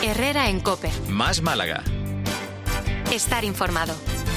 Herrera en COPE. Más Málaga. Estar informado.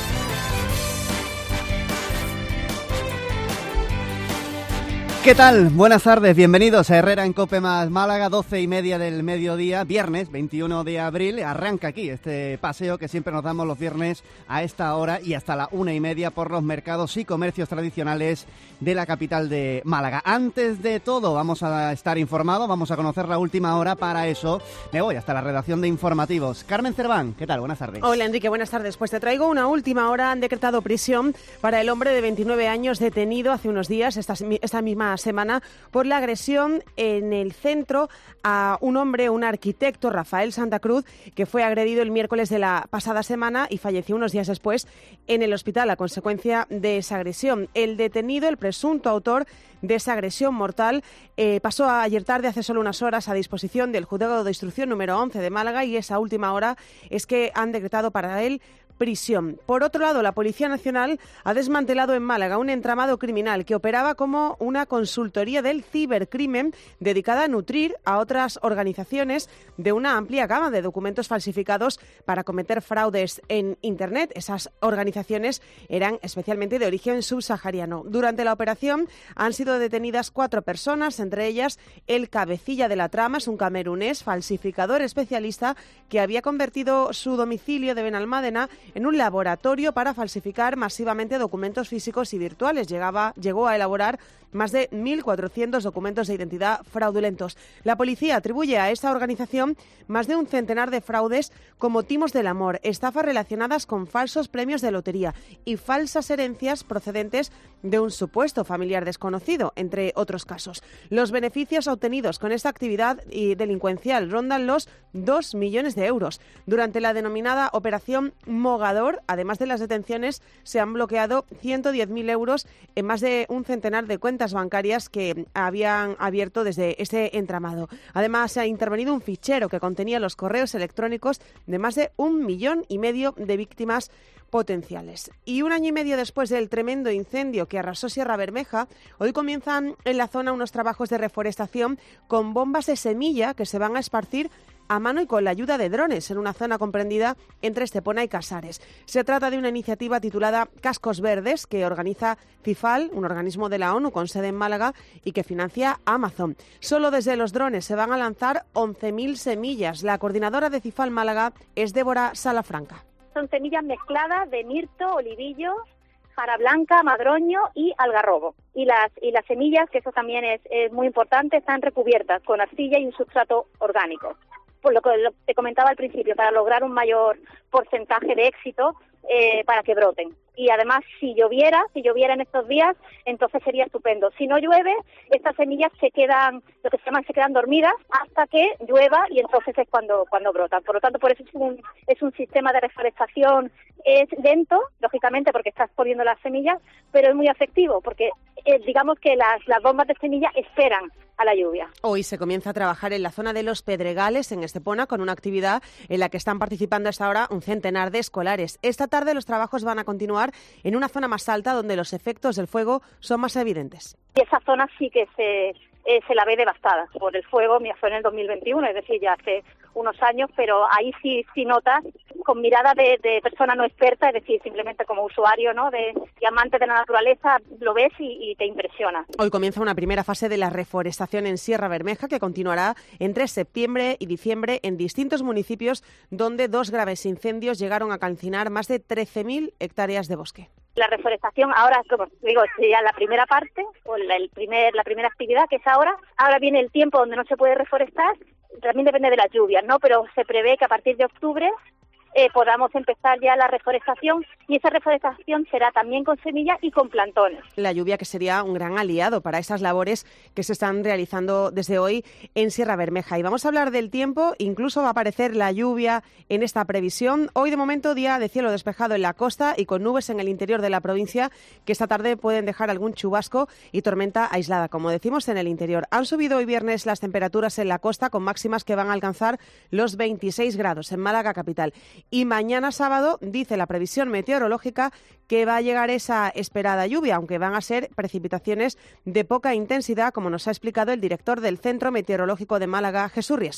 ¿Qué tal? Buenas tardes, bienvenidos a Herrera en COPE más Málaga, 12:30 del mediodía, viernes 21 de abril. Arranca aquí este paseo que siempre nos damos los viernes a esta hora y hasta la 1:30 por los mercados y comercios tradicionales de la capital de Málaga. Antes de todo, vamos a estar informados, vamos a conocer la última hora. Para eso me voy hasta la redacción de informativos. Carmen Cerván, ¿qué tal? Buenas tardes. Hola Enrique, buenas tardes. Pues te traigo una última hora. Han decretado prisión para el hombre de 29 años detenido hace unos días, esta misma semana, por la agresión en el centro a un hombre, un arquitecto, Rafael Santa Cruz, que fue agredido el miércoles de la pasada semana y falleció unos días después en el hospital a consecuencia de esa agresión. El detenido, el presunto autor de esa agresión mortal, pasó ayer tarde, hace solo unas horas, a disposición del Juzgado de Instrucción número 11 de Málaga, y esa última hora es que han decretado para él prisión. Por otro lado, la Policía Nacional ha desmantelado en Málaga un entramado criminal que operaba como una consultoría del cibercrimen dedicada a nutrir a otras organizaciones de una amplia gama de documentos falsificados para cometer fraudes en Internet. Esas organizaciones eran especialmente de origen subsahariano. Durante la operación han sido detenidas 4 personas, entre ellas el cabecilla de la trama, es un camerunés falsificador especialista que había convertido su domicilio de Benalmádena en un laboratorio para falsificar masivamente documentos físicos y virtuales. Llegó a elaborar más de 1.400 documentos de identidad fraudulentos. La policía atribuye a esta organización más de un centenar de fraudes como timos del amor, estafas relacionadas con falsos premios de lotería y falsas herencias procedentes de un supuesto familiar desconocido, entre otros casos. Los beneficios obtenidos con esta actividad delincuencial rondan los 2 millones de euros. Durante la denominada Operación Mogador, además de las detenciones, se han bloqueado 110.000 euros en más de un centenar de cuentas bancarias que habían abierto desde este entramado. Además, se ha intervenido un fichero que contenía los correos electrónicos de más de 1,5 millones de víctimas potenciales. Y 1 año y medio después del tremendo incendio que arrasó Sierra Bermeja, hoy comienzan en la zona unos trabajos de reforestación con bombas de semilla que se van a esparcir a mano y con la ayuda de drones en una zona comprendida entre Estepona y Casares. Se trata de una iniciativa titulada Cascos Verdes que organiza CIFAL, un organismo de la ONU con sede en Málaga y que financia Amazon. Solo desde los drones se van a lanzar 11.000 semillas. La coordinadora de CIFAL Málaga es Débora Salafranca. Son semillas mezcladas de mirto, olivillo, jara blanca, madroño y algarrobo. Y las semillas, que eso también es muy importante, están recubiertas con arcilla y un sustrato orgánico. Por lo que te comentaba al principio, para lograr un mayor porcentaje de éxito para que broten. Y además, si lloviera en estos días, entonces sería estupendo. Si no llueve, estas semillas se quedan dormidas hasta que llueva y entonces es cuando brotan. Por lo tanto, por eso es un sistema de reforestación. Es lento, lógicamente, porque estás poniendo las semillas, pero es muy efectivo, porque digamos que las bombas de semilla esperan a la lluvia. Hoy se comienza a trabajar en la zona de Los Pedregales, en Estepona, con una actividad en la que están participando hasta ahora un centenar de escolares. Esta tarde los trabajos van a continuar en una zona más alta donde los efectos del fuego son más evidentes. Y esa zona sí que se la ve devastada por el fuego. Mira, fue en el 2021, es decir, ya hace unos años, pero ahí sí notas, con mirada de persona no experta, es decir, simplemente como usuario, ¿no?, y amante de la naturaleza, lo ves y te impresiona. Hoy comienza una primera fase de la reforestación en Sierra Bermeja que continuará entre septiembre y diciembre en distintos municipios donde 2 graves incendios llegaron a calcinar más de 13.000 hectáreas de bosque. La reforestación ahora, como digo, sería la primera parte, o la primera actividad, que es ahora. Ahora viene el tiempo donde no se puede reforestar, también depende de las lluvias, ¿no? Pero se prevé que a partir de octubre podamos empezar ya la reforestación, y esa reforestación será también con semillas y con plantones. La lluvia, que sería un gran aliado para esas labores que se están realizando desde hoy en Sierra Bermeja. Y vamos a hablar del tiempo, incluso va a aparecer la lluvia en esta previsión. Hoy de momento día de cielo despejado en la costa y con nubes en el interior de la provincia que esta tarde pueden dejar algún chubasco y tormenta aislada, como decimos, en el interior. Han subido hoy viernes las temperaturas en la costa con máximas que van a alcanzar los 26 grados en Málaga capital. Y mañana sábado, dice la previsión meteorológica, que va a llegar esa esperada lluvia, aunque van a ser precipitaciones de poca intensidad, como nos ha explicado el director del Centro Meteorológico de Málaga, Jesús Riesco.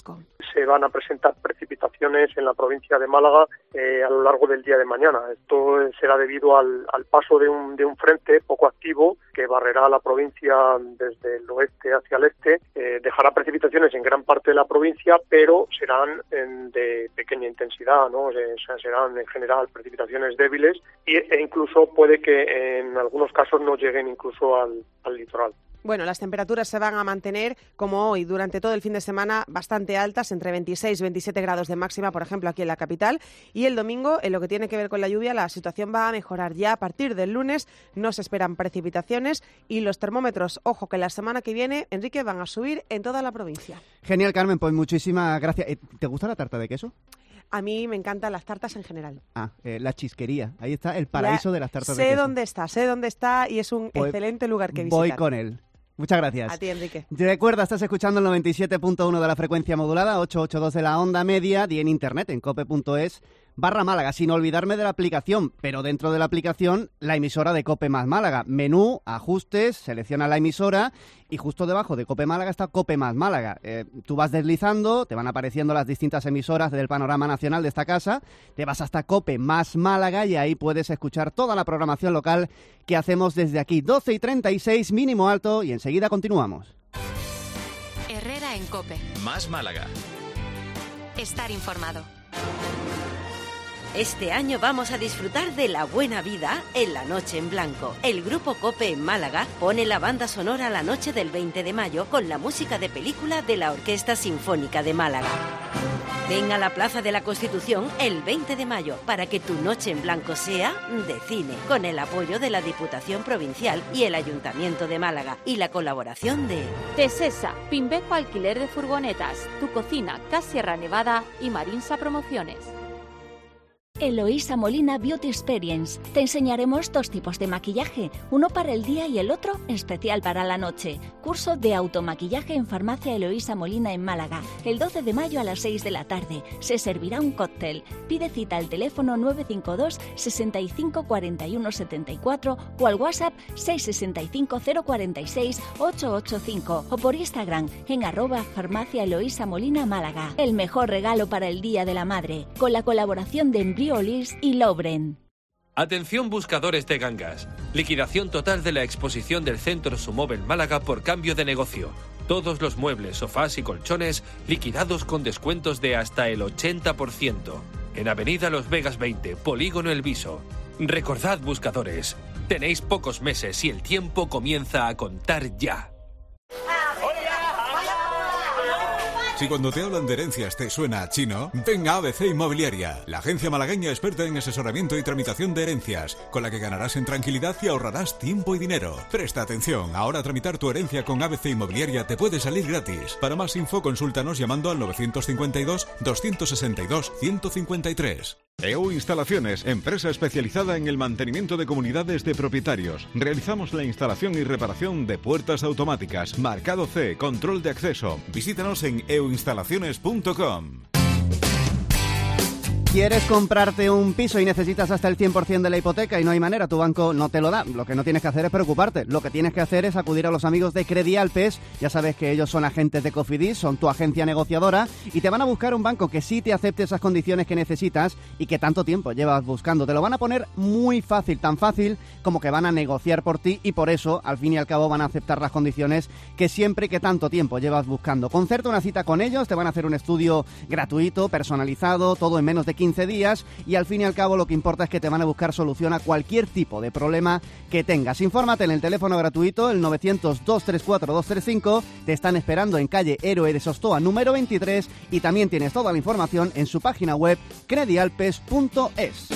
se van a presentar precipitaciones en la provincia de Málaga a lo largo del día de mañana. Esto será debido al paso de un frente poco activo que barrerá la provincia desde el oeste hacia el este. Dejará precipitaciones en gran parte de la provincia, pero serán de pequeña intensidad, ¿no? Serán en general precipitaciones débiles e incluso puede que en algunos casos no lleguen incluso al litoral. Bueno, las temperaturas se van a mantener, como hoy, durante todo el fin de semana, bastante altas, entre 26 y 27 grados de máxima, por ejemplo, aquí en la capital. Y el domingo, en lo que tiene que ver con la lluvia, la situación va a mejorar. Ya a partir del lunes no se esperan precipitaciones y los termómetros, ojo, que la semana que viene, Enrique, van a subir en toda la provincia. Genial, Carmen, pues muchísimas gracias. ¿Te gusta la tarta de queso? A mí me encantan las tartas en general. La chisquería. Ahí está el paraíso de las tartas de queso. Sé dónde está y es un excelente lugar que visitar. Voy con él. Muchas gracias. A ti, Enrique. Recuerda, estás escuchando el 97.1 de la frecuencia modulada, 882 de la onda media y en internet en cope.es/Málaga, sin olvidarme de la aplicación, pero dentro de la aplicación la emisora de Cope más Málaga. Menú, ajustes, selecciona la emisora y justo debajo de Cope Málaga está Cope más Málaga. Tú vas deslizando, te van apareciendo las distintas emisoras del panorama nacional de esta casa, te vas hasta Cope más Málaga y ahí puedes escuchar toda la programación local que hacemos desde aquí. 12:36, mínimo alto, y enseguida continuamos. Herrera en Cope. Más Málaga. Estar informado. Este año vamos a disfrutar de la buena vida en la Noche en Blanco. El Grupo COPE en Málaga pone la banda sonora la noche del 20 de mayo con la música de película de la Orquesta Sinfónica de Málaga. Ven a la Plaza de la Constitución el 20 de mayo para que tu Noche en Blanco sea de cine, con el apoyo de la Diputación Provincial y el Ayuntamiento de Málaga y la colaboración de Tesesa, Pimbeco Alquiler de Furgonetas, Tu Cocina, Sierra Nevada y Marinsa Promociones. Eloísa Molina Beauty Experience. Te enseñaremos 2 tipos de maquillaje, uno para el día y el otro especial para la noche. Curso de automaquillaje en Farmacia Eloísa Molina en Málaga, el 12 de mayo a las 6 de la tarde. Se servirá un cóctel. Pide cita al teléfono 952 65 41 74 o al WhatsApp 665 046 885 o por Instagram en @Farmacia Eloísa Molina Málaga. El mejor regalo para el Día de la Madre, con la colaboración de Briolis y Lobren. Atención buscadores de gangas. Liquidación total de la exposición del Centro Sumóvel Málaga por cambio de negocio. Todos los muebles, sofás y colchones liquidados con descuentos de hasta el 80%. En Avenida Los Vegas 20, Polígono El Viso. Recordad, buscadores, tenéis pocos meses y el tiempo comienza a contar ya. Si cuando te hablan de herencias te suena a chino, ven a ABC Inmobiliaria, la agencia malagueña experta en asesoramiento y tramitación de herencias, con la que ganarás en tranquilidad y ahorrarás tiempo y dinero. Presta atención, ahora tramitar tu herencia con ABC Inmobiliaria te puede salir gratis. Para más info, consúltanos llamando al 952 262 153. EU Instalaciones, empresa especializada en el mantenimiento de comunidades de propietarios. Realizamos la instalación y reparación de puertas automáticas, marcado C, control de acceso. Visítanos en euinstalaciones.com. ¿Quieres comprarte un piso y necesitas hasta el 100% de la hipoteca y no hay manera? Tu banco no te lo da. Lo que no tienes que hacer es preocuparte. Lo que tienes que hacer es acudir a los amigos de Credialpes. Ya sabes que ellos son agentes de Cofidis, son tu agencia negociadora y te van a buscar un banco que sí te acepte esas condiciones que necesitas y que tanto tiempo llevas buscando. Te lo van a poner muy fácil, tan fácil como que van a negociar por ti y por eso, al fin y al cabo, van a aceptar las condiciones que siempre y que tanto tiempo llevas buscando. Concerta una cita con ellos, te van a hacer un estudio gratuito, personalizado, todo en menos de 15 días y al fin y al cabo lo que importa es que te van a buscar solución a cualquier tipo de problema que tengas. Infórmate en el teléfono gratuito, el 900-234-235, te están esperando en calle Héroe de Sostoa número 23 y también tienes toda la información en su página web credialpes.es.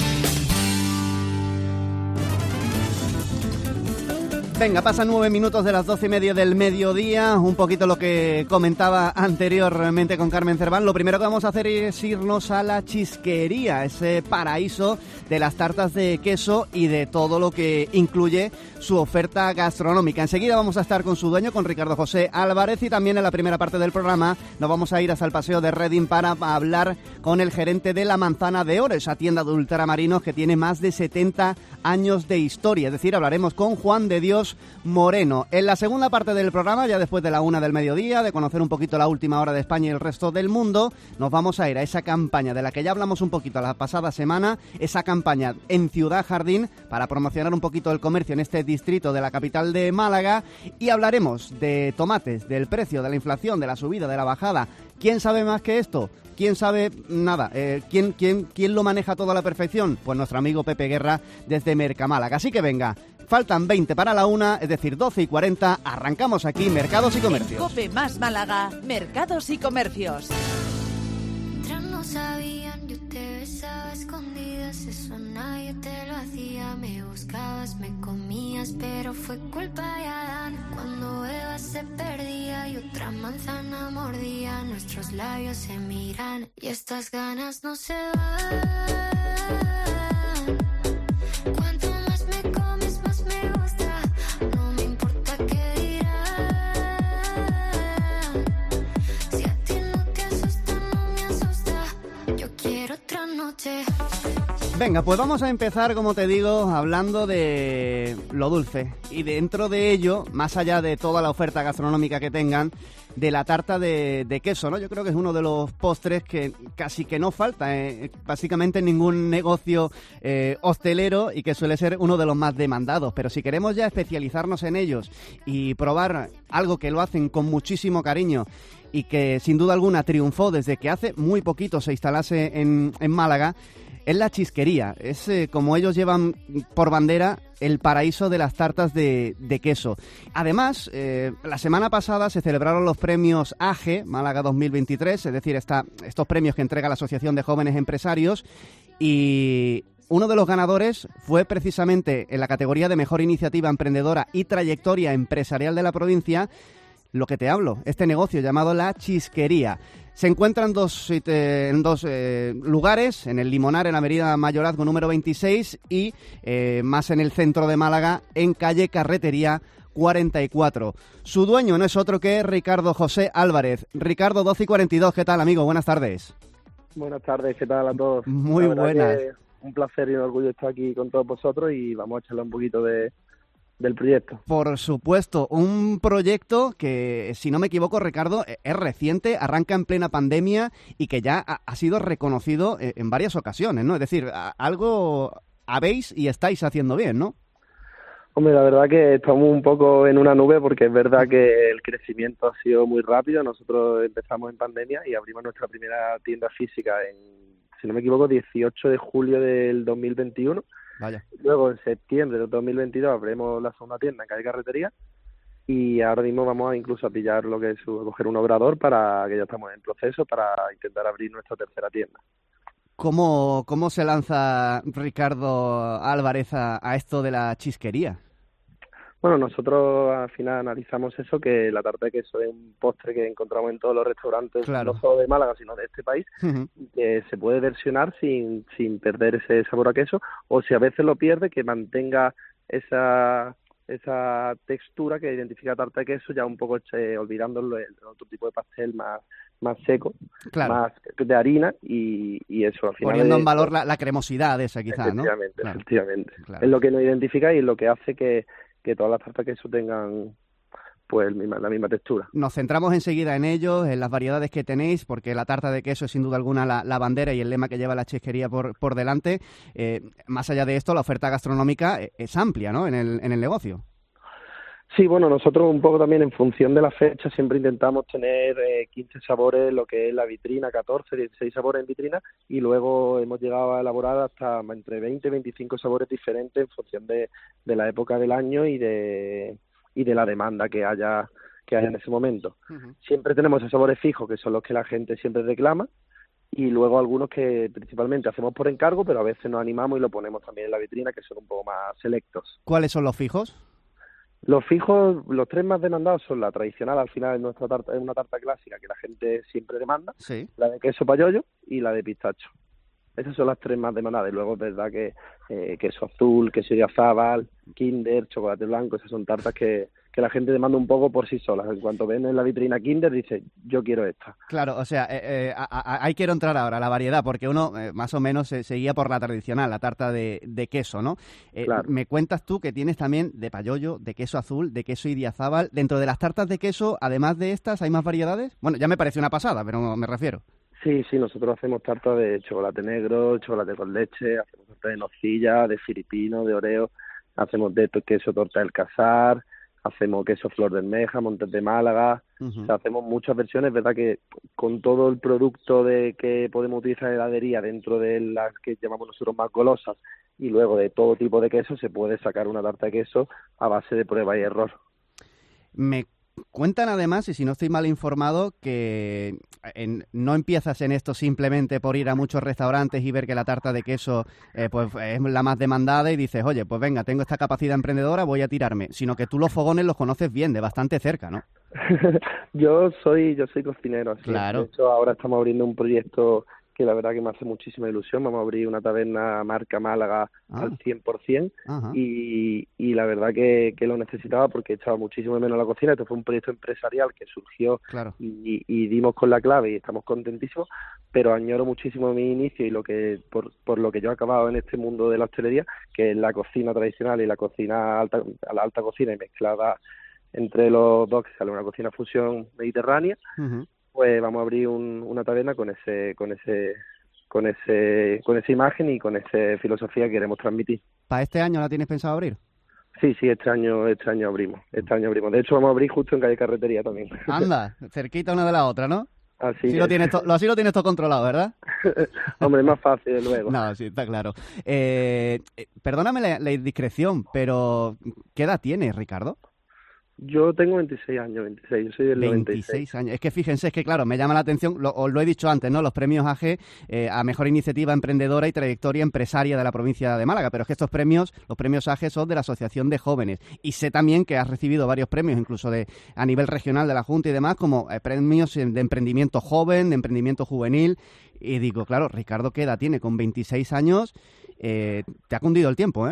Venga, pasan 9 minutos de las 12:30 del mediodía, un poquito lo que comentaba anteriormente con Carmen Cerván. Lo primero que vamos a hacer es irnos a la Chisquería, ese paraíso de las tartas de queso y de todo lo que incluye su oferta gastronómica. Enseguida vamos a estar con su dueño, con Ricardo José Álvarez, y también en la primera parte del programa nos vamos a ir hasta el Paseo de Reding para hablar con el gerente de La Manzana de Oro, esa tienda de ultramarinos que tiene más de 70 años de historia. Es decir, hablaremos con Juan de Dios Carlos Moreno. En la segunda parte del programa, ya después de la 1 del mediodía, de conocer un poquito la última hora de España y el resto del mundo, nos vamos a ir a esa campaña de la que ya hablamos un poquito la pasada semana, esa campaña en Ciudad Jardín para promocionar un poquito el comercio en este distrito de la capital de Málaga, y hablaremos de tomates, del precio, de la inflación, de la subida, de la bajada. ¿Quién sabe más que esto? ¿Quién sabe nada? ¿Quién lo maneja todo a la perfección? Pues nuestro amigo Pepe Guerra desde Mercamálaga. Así que venga, faltan 20 para la 1, es decir, 12:40, arrancamos aquí Mercados y Comercios. En COPE más Málaga, Mercados y Comercios. No sabían, yo te besaba escondidas, eso nadie te lo hacía. Me buscabas, me comías, pero fue culpa de Adán. Cuando Eva se perdía y otra manzana mordía, nuestros labios se miran y estas ganas no se van. Cuanto más me comes, más me gusta. No me importa qué dirán. Si a ti no te asusta, no me asusta. Yo quiero otra noche. Venga, pues vamos a empezar, como te digo, hablando de lo dulce. Y dentro de ello, más allá de toda la oferta gastronómica que tengan, de la tarta de queso, ¿no? Yo creo que es uno de los postres que casi que no falta, básicamente en ningún negocio hostelero, y que suele ser uno de los más demandados. Pero si queremos ya especializarnos en ellos y probar algo que lo hacen con muchísimo cariño y que sin duda alguna triunfó desde que hace muy poquito se instalase en Málaga, es la Chisquería. Es, como ellos llevan por bandera, el paraíso de las tartas de queso. Además, la semana pasada se celebraron los premios AGE Málaga 2023, es decir, estos premios que entrega la Asociación de Jóvenes Empresarios, y uno de los ganadores fue precisamente en la categoría de Mejor Iniciativa Emprendedora y Trayectoria Empresarial de la provincia, lo que te hablo, este negocio llamado La Chisquería. Se encuentra en dos lugares, en el Limonar, en la avenida Mayorazgo número 26, y más en el centro de Málaga, en calle Carretería 44. Su dueño no es otro que Ricardo José Álvarez. Ricardo, 12:42, ¿qué tal, amigo? Buenas tardes. Buenas tardes, ¿qué tal a todos? Muy buenas. Un placer y un orgullo estar aquí con todos vosotros, y vamos a echarle un poquito del proyecto. Por supuesto, un proyecto que, si no me equivoco, Ricardo, es reciente, arranca en plena pandemia y que ya ha sido reconocido en varias ocasiones, ¿no? Es decir, algo habéis y estáis haciendo bien, ¿no? Hombre, la verdad que estamos un poco en una nube, porque es verdad que el crecimiento ha sido muy rápido. Nosotros empezamos en pandemia y abrimos nuestra primera tienda física en, si no me equivoco, 18 de julio del 2021. Vaya. Luego, en septiembre de 2022, abrimos la segunda tienda en calle Carretería, y ahora mismo vamos incluso a pillar a coger un obrador, para que ya estamos en proceso para intentar abrir nuestra tercera tienda. ¿Cómo se lanza Ricardo Álvarez a esto de la Chisquería? Bueno, nosotros al final analizamos eso, que la tarta de queso es un postre que encontramos en todos los restaurantes, claro, no solo de Málaga, sino de este país, y que se puede versionar sin perder ese sabor a queso, o si a veces lo pierde, que mantenga esa textura que identifica tarta de queso, ya un poco olvidando el otro tipo de pastel más seco, claro, más de harina, y eso al final poniendo en valor la cremosidad de esa, quizás, ¿no? Efectivamente. Claro. Es lo que nos identifica y es lo que hace que todas las tartas de queso tengan pues la misma textura. Nos centramos enseguida en ellos, en las variedades que tenéis, porque la tarta de queso es sin duda alguna la bandera y el lema que lleva la Chisquería por delante. Más allá de esto, la oferta gastronómica es amplia, ¿no?, en el negocio. Sí, bueno, nosotros un poco también en función de la fecha siempre intentamos tener 15 sabores, lo que es la vitrina, 14, 16 sabores en vitrina, y luego hemos llegado a elaborar hasta entre 20 y 25 sabores diferentes en función de la época del año y de la demanda que haya en ese momento. Uh-huh. Siempre tenemos esos sabores fijos, que son los que la gente siempre reclama, y luego algunos que principalmente hacemos por encargo, pero a veces nos animamos y lo ponemos también en la vitrina, que son un poco más selectos. ¿Cuáles son los fijos? Los fijos, los tres más demandados son la tradicional, al final es nuestra tarta, es una tarta clásica que la gente siempre demanda, sí, la de queso payollo y la de pistacho. Esas son las tres más demandadas. Y luego es verdad que queso azul, queso de azábal, Kinder, chocolate blanco, esas son tartas que la gente demanda un poco por sí sola. En cuanto ven en la vitrina Kinder, dice, yo quiero esta. Claro, o sea, ahí quiero entrar ahora, la variedad, porque uno más o menos se guía por la tradicional, la tarta de queso, ¿no? Claro. Me cuentas tú que tienes también de payollo, de queso azul, de queso idiazábal. Dentro de las tartas de queso, además de estas, ¿hay más variedades? Bueno, ya me parece una pasada, pero me refiero. Sí, nosotros hacemos tarta de chocolate negro, chocolate con leche, hacemos tarta de nocilla, de filipino, de oreo, hacemos de queso torta del Casar, hacemos queso flor de almeja, montes de Málaga, o sea, hacemos muchas versiones, verdad que con todo el producto que podemos utilizar en heladería dentro de las que llamamos nosotros más golosas y luego de todo tipo de queso se puede sacar una tarta de queso a base de prueba y error. Me cuentan además, y si no estoy mal informado, que no empiezas en esto simplemente por ir a muchos restaurantes y ver que la tarta de queso pues es la más demandada y dices, oye, pues venga, tengo esta capacidad emprendedora, voy a tirarme, sino que tú los fogones los conoces bien, de bastante cerca, ¿no? Yo soy cocinero, así. Claro. De hecho, ahora estamos abriendo un proyecto que la verdad que me hace muchísima ilusión. Vamos a abrir una taberna marca Málaga al 100%. Y la verdad que lo necesitaba porque echaba muchísimo de menos la cocina. Esto fue un proyecto empresarial que surgió y dimos con la clave y estamos contentísimos, pero añoro muchísimo mi inicio y lo que por lo que yo he acabado en este mundo de la hostelería, que es la cocina tradicional y la cocina alta, la alta cocina y mezclada entre los dos, que sale una cocina fusión mediterránea. Pues vamos a abrir una taberna con esa imagen y con esa filosofía que queremos transmitir. ¿Para este año la tienes pensado abrir? Sí, este año abrimos. De hecho, vamos a abrir justo en calle Carretería también. Anda, cerquita una de la otra, ¿no? Así lo tienes todo controlado, ¿verdad? Hombre, es más fácil, luego. No, sí, está claro. Perdóname la indiscreción, pero ¿qué edad tienes, Ricardo? Yo tengo 26 años, yo soy del 26 años. Es que fíjense, es que claro, me llama la atención, os lo he dicho antes, ¿no? Los premios AG a Mejor Iniciativa Emprendedora y Trayectoria Empresaria de la provincia de Málaga, pero es que los premios AG son de la Asociación de Jóvenes. Y sé también que has recibido varios premios, incluso a nivel regional de la Junta y demás, como premios de emprendimiento joven, de emprendimiento juvenil. Y digo, claro, Ricardo, ¿qué edad tiene? Con 26 años, te ha cundido el tiempo, ¿eh?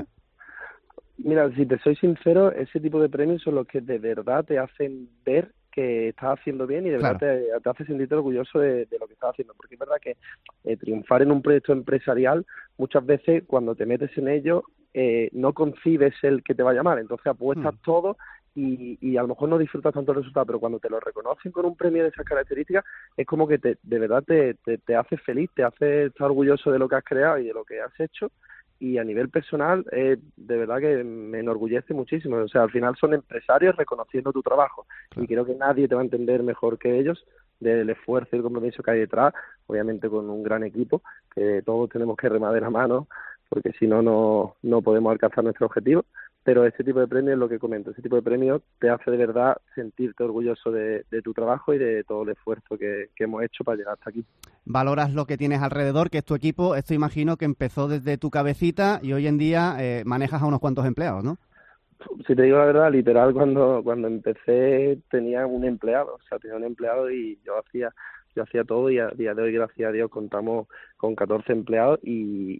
Mira, si te soy sincero, ese tipo de premios son los que de verdad te hacen ver que estás haciendo bien y de verdad te hace sentirte orgulloso de lo que estás haciendo. Porque es verdad que triunfar en un proyecto empresarial, muchas veces cuando te metes en ello, no concibes el que te va a llamar. Entonces apuestas todo y a lo mejor no disfrutas tanto el resultado, pero cuando te lo reconocen con un premio de esas características, es como que de verdad te hace feliz, te hace estar orgulloso de lo que has creado y de lo que has hecho. Y a nivel personal, de verdad que me enorgullece muchísimo. O sea, al final son empresarios reconociendo tu trabajo. Claro. Y creo que nadie te va a entender mejor que ellos del esfuerzo y el compromiso que hay detrás, obviamente con un gran equipo, que todos tenemos que remar de la mano, porque si no, no podemos alcanzar nuestro objetivo. Pero este tipo de premios es lo que comento. Este tipo de premios te hace de verdad sentirte orgulloso de tu trabajo y de todo el esfuerzo que hemos hecho para llegar hasta aquí. Valoras lo que tienes alrededor, que es tu equipo. Esto imagino que empezó desde tu cabecita y hoy en día manejas a unos cuantos empleados, ¿no? Si te digo la verdad, literal, cuando empecé tenía un empleado. O sea, tenía un empleado y yo hacía todo y a día de hoy, gracias a Dios, contamos con 14 empleados y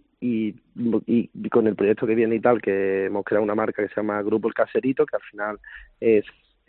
con el proyecto que viene y tal, que hemos creado una marca que se llama Grupo El Caserito, que al final es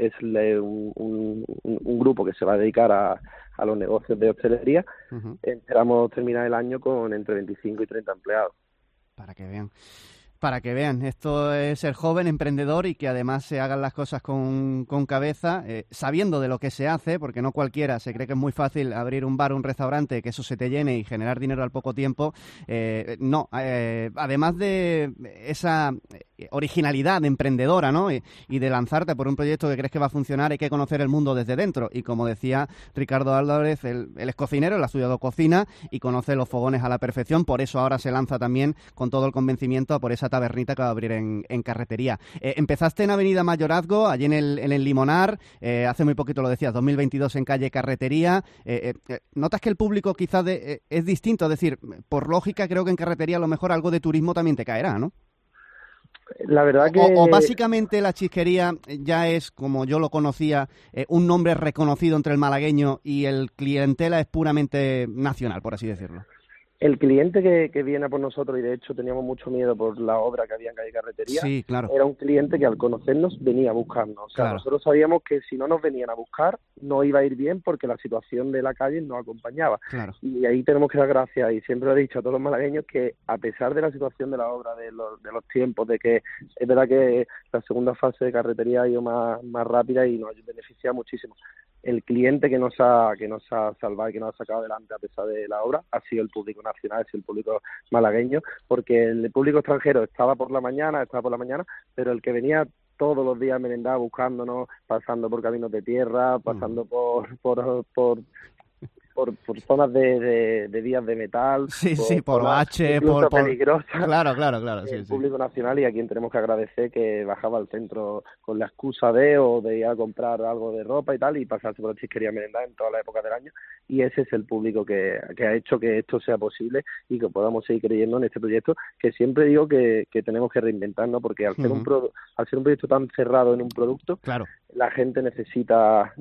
un grupo que se va a dedicar a los negocios de hostelería. Esperamos terminar el año con entre 25 y 30 empleados. Para que vean, esto es ser joven, emprendedor y que además se hagan las cosas con cabeza, sabiendo de lo que se hace, porque no cualquiera se cree que es muy fácil abrir un bar, un restaurante, que eso se te llene y generar dinero al poco tiempo. Además de esa originalidad emprendedora, ¿no? Y de lanzarte por un proyecto que crees que va a funcionar, hay que conocer el mundo desde dentro. Y como decía Ricardo Álvarez, él es cocinero, él ha estudiado cocina y conoce los fogones a la perfección, por eso ahora se lanza también con todo el convencimiento a por esa tabernita que va a abrir en Carretería. Empezaste en Avenida Mayorazgo, allí en el Limonar, hace muy poquito lo decías, 2022 en calle Carretería. ¿Notas que el público quizás es distinto? Es decir, por lógica creo que en Carretería a lo mejor algo de turismo también te caerá, ¿no? La verdad que... O básicamente la Chisquería ya es, como yo lo conocía, un nombre reconocido entre el malagueño y el clientela es puramente nacional, por así decirlo. El cliente que viene a por nosotros, y de hecho teníamos mucho miedo por la obra que había en Calle Carretería, sí, claro, era un cliente que al conocernos venía a buscarnos. O sea, claro, nosotros sabíamos que si no nos venían a buscar no iba a ir bien porque la situación de la calle nos acompañaba. claro. Y ahí tenemos que dar gracias, y siempre lo he dicho a todos los malagueños, que a pesar de la situación de la obra, de los tiempos, de que es verdad que la segunda fase de carretería ha ido más rápida y nos beneficia muchísimo, el cliente que nos ha salvado y que nos ha sacado adelante a pesar de la obra ha sido el público nacional, ha sido el público malagueño, porque el público extranjero estaba por la mañana, pero el que venía todos los días a merendar buscándonos, pasando por caminos de tierra, pasando por zonas de vías de metal, por baches, por peligrosas. Claro, sí, el público nacional, y a quien tenemos que agradecer que bajaba al centro con la excusa de ir a comprar algo de ropa y tal, y pasarse por la chisquería a merendar en todas las épocas del año, y ese es el público que ha hecho que esto sea posible y que podamos seguir creyendo en este proyecto, que siempre digo que tenemos que reinventarnos, porque al ser un proyecto tan cerrado en un producto, claro, la gente necesita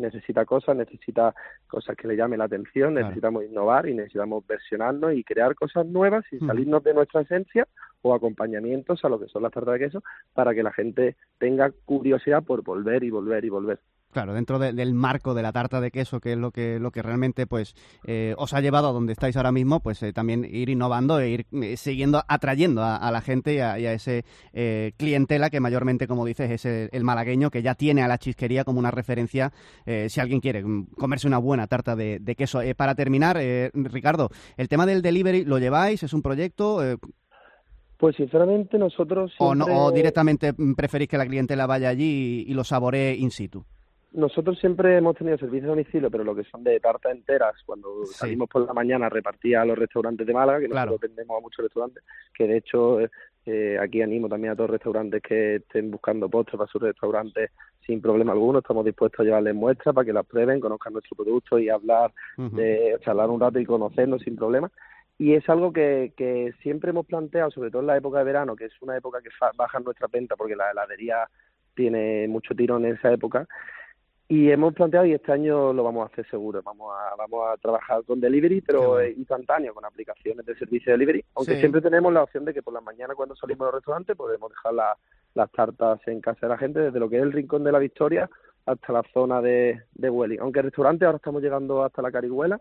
cosas que le llamen la atención, claro, necesitamos innovar y necesitamos versionarnos y crear cosas nuevas sin salirnos de nuestra esencia, o acompañamientos a lo que son las tartas de queso, para que la gente tenga curiosidad por volver y volver y volver. Claro, dentro del marco de la tarta de queso, que es lo que realmente pues os ha llevado a donde estáis ahora mismo, pues también ir innovando e ir siguiendo atrayendo a la gente y a ese clientela que mayormente, como dices, es el malagueño, que ya tiene a la chisquería como una referencia si alguien quiere comerse una buena tarta de queso. Para terminar, Ricardo, el tema del delivery, ¿lo lleváis? ¿Es un proyecto? Pues sinceramente nosotros siempre... ¿O directamente preferís que la clientela vaya allí y lo saboree in situ? Nosotros siempre hemos tenido servicio de domicilio, pero lo que son de tartas enteras, cuando salimos por la mañana, repartía a los restaurantes de Málaga, que nosotros vendemos a muchos restaurantes, que de hecho aquí animo también a todos los restaurantes que estén buscando postres para sus restaurantes sin problema alguno. Estamos dispuestos a llevarles muestras para que las prueben, conozcan nuestro producto y charlar un rato y conocernos sin problema. Y es algo que siempre hemos planteado, sobre todo en la época de verano, que es una época que baja nuestra venta porque la heladería tiene mucho tirón en esa época. Y hemos planteado, y este año lo vamos a hacer seguro, vamos a trabajar con delivery, pero instantáneo, con aplicaciones de servicio de delivery, aunque siempre tenemos la opción de que por la mañana, cuando salimos de los restaurantes, podemos dejar las tartas en casa de la gente, desde lo que es el Rincón de la Victoria hasta la zona de Hueli. Aunque el restaurante ahora estamos llegando hasta la Carihuela,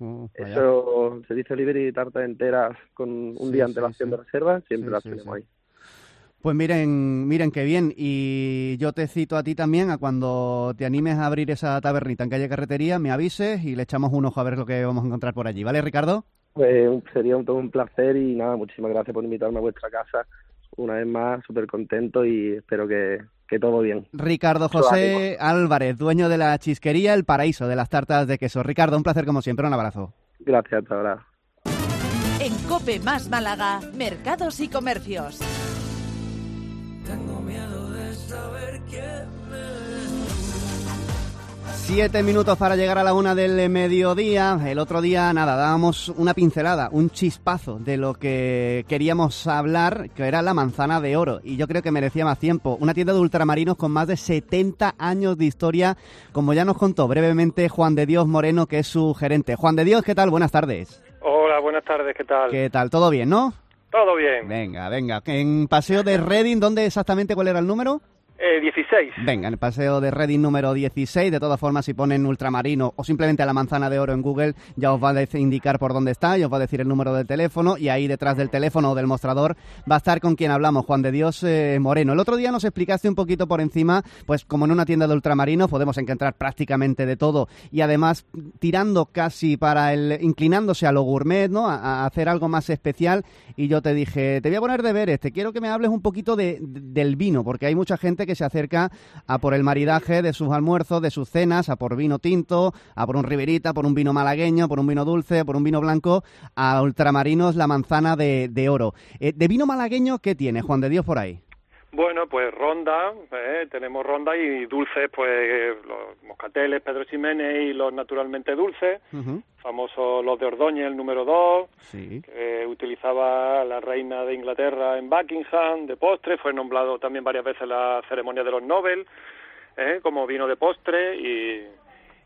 eso, servicio de delivery, tartas enteras con un día antelación de reserva, siempre las tenemos ahí. Pues miren qué bien, y yo te cito a ti también, a cuando te animes a abrir esa tabernita en Calle Carretería, me avises y le echamos un ojo a ver lo que vamos a encontrar por allí, ¿vale, Ricardo? Pues sería todo un placer, y nada, muchísimas gracias por invitarme a vuestra casa, una vez más, súper contento, y espero que todo bien. Ricardo José Álvarez, dueño de la chisquería El Paraíso de las tartas de queso. Ricardo, un placer como siempre, un abrazo. Gracias, hasta ahora. En COPE más Málaga, Mercados y Comercios. Tengo miedo de saber quién me... 7 minutos para llegar a la 1 del mediodía. El otro día, dábamos una pincelada, un chispazo de lo que queríamos hablar, que era la manzana de oro. Y yo creo que merecía más tiempo. Una tienda de ultramarinos con más de 70 años de historia, como ya nos contó brevemente Juan de Dios Moreno, que es su gerente. Juan de Dios, ¿qué tal? Buenas tardes. Hola, buenas tardes, ¿qué tal? ¿Qué tal? ¿Todo bien, no? Todo bien. Venga. En Paseo de Reding, ¿dónde exactamente? ¿Cuál era el número? 16. Venga, en el Paseo de Reding número 16. De todas formas, si ponen ultramarino o simplemente la manzana de oro en Google, ya os va a indicar por dónde está y os va a decir el número del teléfono, y ahí detrás del teléfono o del mostrador va a estar con quien hablamos, Juan de Dios Moreno. El otro día nos explicaste un poquito por encima, pues como en una tienda de ultramarinos podemos encontrar prácticamente de todo, y además tirando casi inclinándose a lo gourmet, ¿no? A hacer algo más especial. Y yo te dije, te voy a poner deberes, te quiero que me hables un poquito del vino, porque hay mucha gente que se acerca a por el maridaje de sus almuerzos, de sus cenas, a por vino tinto, a por un riberita, por un vino malagueño, por un vino dulce, por un vino blanco, a ultramarinos la manzana de oro. ¿De vino malagueño qué tiene, Juan de Dios, por ahí? Bueno, pues ronda, tenemos ronda, y dulces, pues los moscateles, Pedro Ximénez, y los naturalmente dulces, famosos los de Ordóñez, el número 2, que utilizaba la reina de Inglaterra en Buckingham, de postre, fue nombrado también varias veces en la ceremonia de los Nobel, como vino de postre, y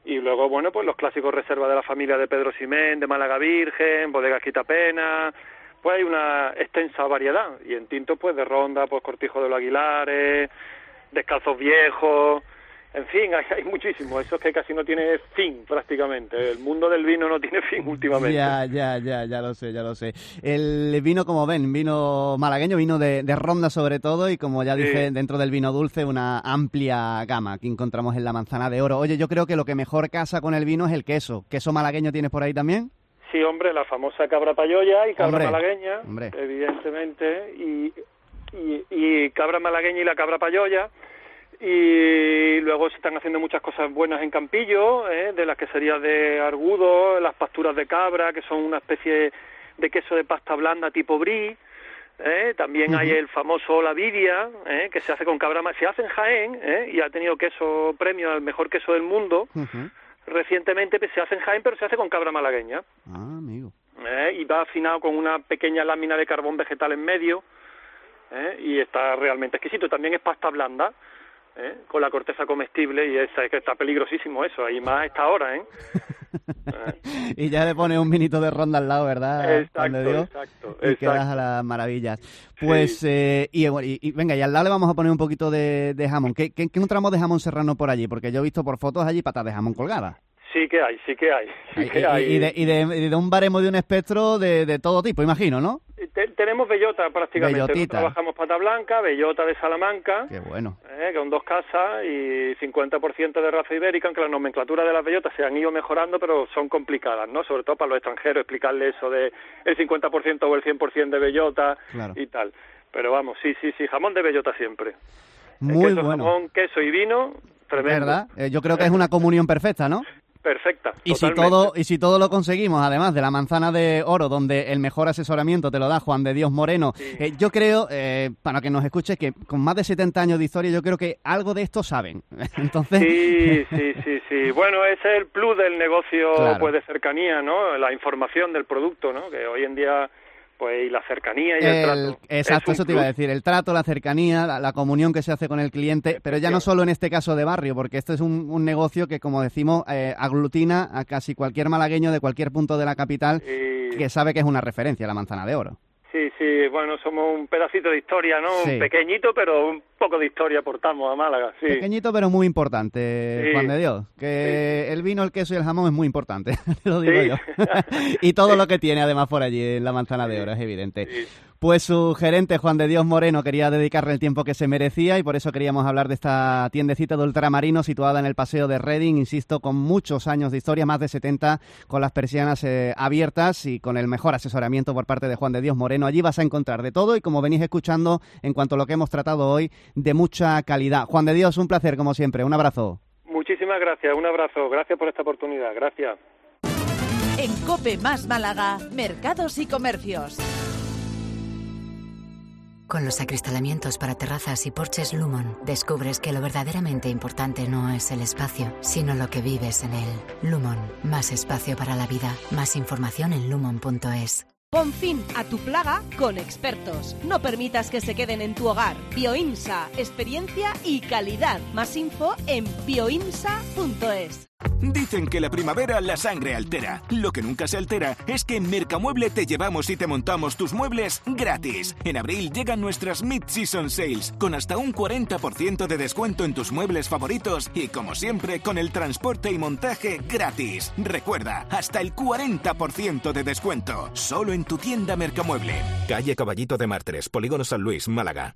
Y luego, bueno, pues los clásicos reservas de la familia de Pedro Ximén, de Málaga Virgen, Bodegas Quitapena, pues hay una extensa variedad. Y en tinto, pues de Ronda, pues Cortijo de los Aguilares, Descalzos Viejos, en fin, hay muchísimo. Eso es que casi no tiene fin prácticamente. El mundo del vino no tiene fin últimamente. Ya lo sé. El vino, como ven, vino malagueño, vino de Ronda sobre todo, y como ya dije, dentro del vino dulce, una amplia gama que encontramos en la Manzana de Oro. Oye, yo creo que lo que mejor casa con el vino es el queso. ¿Queso malagueño tienes por ahí también? Sí, hombre, la famosa cabra payoya y cabra malagueña, evidentemente, y cabra malagueña y la cabra payoya. Y luego se están haciendo muchas cosas buenas en Campillo, de las queserías de Argudo, las pasturas de cabra, que son una especie de queso de pasta blanda tipo brie. También hay el famoso La Vidia, que se hace con cabra, se hace en Jaén, y ha tenido queso premio al mejor queso del mundo. Recientemente se hace en Jaén, pero se hace con cabra malagueña. Ah, amigo. Y va afinado con una pequeña lámina de carbón vegetal en medio, y está realmente exquisito. También es pasta blanda, con la corteza comestible, y es que está peligrosísimo eso, y más a esta hora, Y ya le pones un vinito de Ronda al lado, ¿verdad? Exacto. Y quedas a las maravillas. Pues, y venga, y al lado le vamos a poner un poquito de jamón. ¿Qué encontramos de jamón serrano por allí? Porque yo he visto por fotos allí patas de jamón colgadas. Sí que hay. Y de un baremo, de un espectro de todo tipo, imagino, ¿no? Tenemos bellota prácticamente. Bellotita. Trabajamos pata blanca, bellota de Salamanca. Qué bueno. Con 2 casas y 50% de raza ibérica, aunque la nomenclatura de las bellotas se han ido mejorando, pero son complicadas, ¿no? Sobre todo para los extranjeros, explicarles eso de el 50% o el 100% de bellota y tal. Pero vamos, sí, jamón de bellota siempre. Muy queso, bueno. Jamón, queso y vino, tremendo. ¿Verdad? Yo creo que es una comunión perfecta, ¿no? Perfecta. Y si todo lo conseguimos, además de la Manzana de Oro, donde el mejor asesoramiento te lo da Juan de Dios Moreno, yo creo, para que nos escuche, que con más de 70 años de historia, yo creo que algo de esto saben. Entonces... Sí. Bueno, ese es el plus del negocio, pues de cercanía, ¿no? La información del producto, ¿no? Que hoy en día... Pues y la cercanía y el trato. Exacto, eso te iba a decir, el trato, la cercanía, la comunión que se hace con el cliente, pero ya no solo en este caso de barrio, porque esto es un negocio que, como decimos, aglutina a casi cualquier malagueño de cualquier punto de la capital que sabe que es una referencia, la Manzana de Oro. Sí, bueno, somos un pedacito de historia, ¿no? Sí. Pequeñito, pero un poco de historia aportamos a Málaga, sí. Pequeñito, pero muy importante, Juan de Dios. Que el vino, el queso y el jamón es muy importante, lo digo yo. Y todo lo que tiene, además, por allí en la Manzana de Oro, es evidente. Pues su gerente, Juan de Dios Moreno, quería dedicarle el tiempo que se merecía, y por eso queríamos hablar de esta tiendecita de ultramarino situada en el Paseo de Reading, insisto, con muchos años de historia, más de 70, con las persianas abiertas y con el mejor asesoramiento por parte de Juan de Dios Moreno. Allí vas a encontrar de todo y, como venís escuchando, en cuanto a lo que hemos tratado hoy, de mucha calidad. Juan de Dios, un placer como siempre. Un abrazo. Muchísimas gracias, un abrazo. Gracias por esta oportunidad. Gracias. En COPE más Málaga, mercados y comercios. Con los acristalamientos para terrazas y porches Lumon, descubres que lo verdaderamente importante no es el espacio, sino lo que vives en él. Lumon, más espacio para la vida. Más información en lumon.es. Pon fin a tu plaga con expertos. No permitas que se queden en tu hogar. Bioinsa, experiencia y calidad. Más info en bioinsa.es. Dicen que la primavera la sangre altera. Lo que nunca se altera es que en Mercamueble te llevamos y te montamos tus muebles gratis. En abril llegan nuestras Mid-Season Sales con hasta un 40% de descuento en tus muebles favoritos y, como siempre, con el transporte y montaje gratis. Recuerda, hasta el 40% de descuento. Solo en tu tienda Mercamueble. Calle Caballito de Mar 3, Polígono San Luis, Málaga.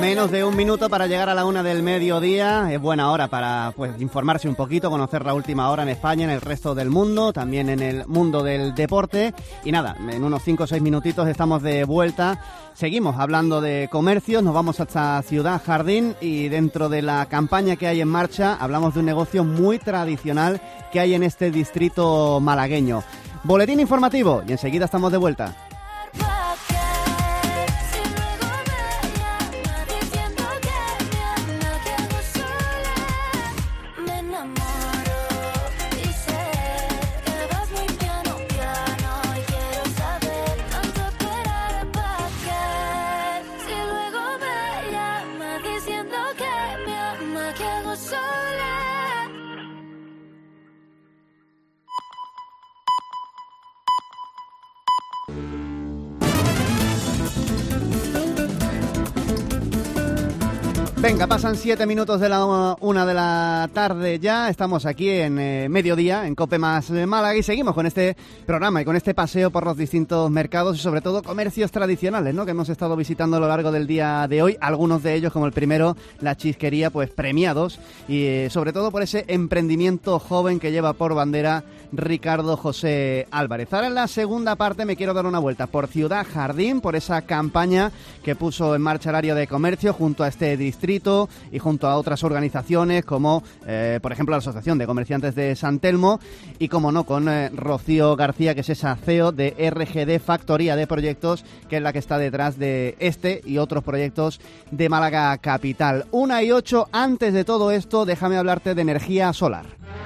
Menos de un minuto para llegar a la 1 del mediodía. Es buena hora para informarse un poquito, conocer la última hora en España, en el resto del mundo, también en el mundo del deporte. Y nada, en unos 5 o 6 minutitos estamos de vuelta. Seguimos hablando de comercios, nos vamos hasta Ciudad Jardín y dentro de la campaña que hay en marcha hablamos de un negocio muy tradicional que hay en este distrito malagueño. Boletín informativo y enseguida estamos de vuelta. Venga, pasan 7 minutos de la 1 de la tarde ya. Estamos aquí en mediodía, en COPE más Málaga, y seguimos con este programa y con este paseo por los distintos mercados y sobre todo comercios tradicionales, ¿no?, que hemos estado visitando a lo largo del día de hoy. Algunos de ellos, como el primero, la Chisquería, pues premiados y sobre todo por ese emprendimiento joven que lleva por bandera Ricardo José Álvarez. Ahora en la segunda parte me quiero dar una vuelta por Ciudad Jardín, por esa campaña que puso en marcha el área de comercio junto a este distrito y junto a otras organizaciones como, por ejemplo, la Asociación de Comerciantes de San Telmo y, como no, con Rocío García, que es esa CEO de RGD Factoría de Proyectos, que es la que está detrás de este y otros proyectos de Málaga Capital. 1:08, antes de todo esto, déjame hablarte de energía solar.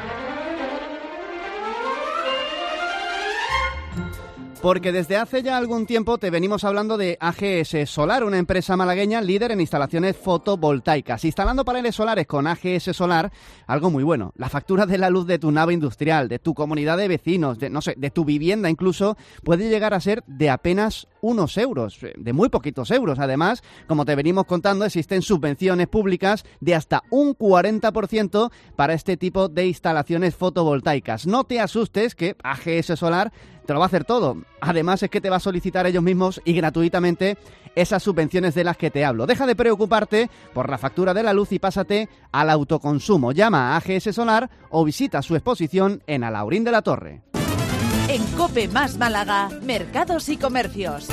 Porque desde hace ya algún tiempo te venimos hablando de AGS Solar, una empresa malagueña líder en instalaciones fotovoltaicas. Instalando paneles solares con AGS Solar, algo muy bueno. La factura de la luz de tu nave industrial, de tu comunidad de vecinos, de tu vivienda incluso, puede llegar a ser de apenas unos euros, de muy poquitos euros. Además, como te venimos contando, existen subvenciones públicas de hasta un 40% para este tipo de instalaciones fotovoltaicas. No te asustes, que AGS Solar te lo va a hacer todo. Además, es que te va a solicitar ellos mismos y gratuitamente esas subvenciones de las que te hablo. Deja de preocuparte por la factura de la luz y pásate al autoconsumo. Llama a AGS Solar o visita su exposición en Alhaurín de la Torre. En COPE más Málaga, mercados y comercios.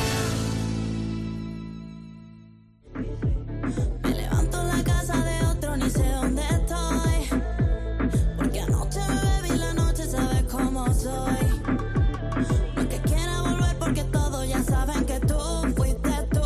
Me levanto en la casa de otro, ni sé dónde estoy, porque anoche me bebí la noche, sabes cómo soy. No que quiera volver porque todos ya saben que tú fuiste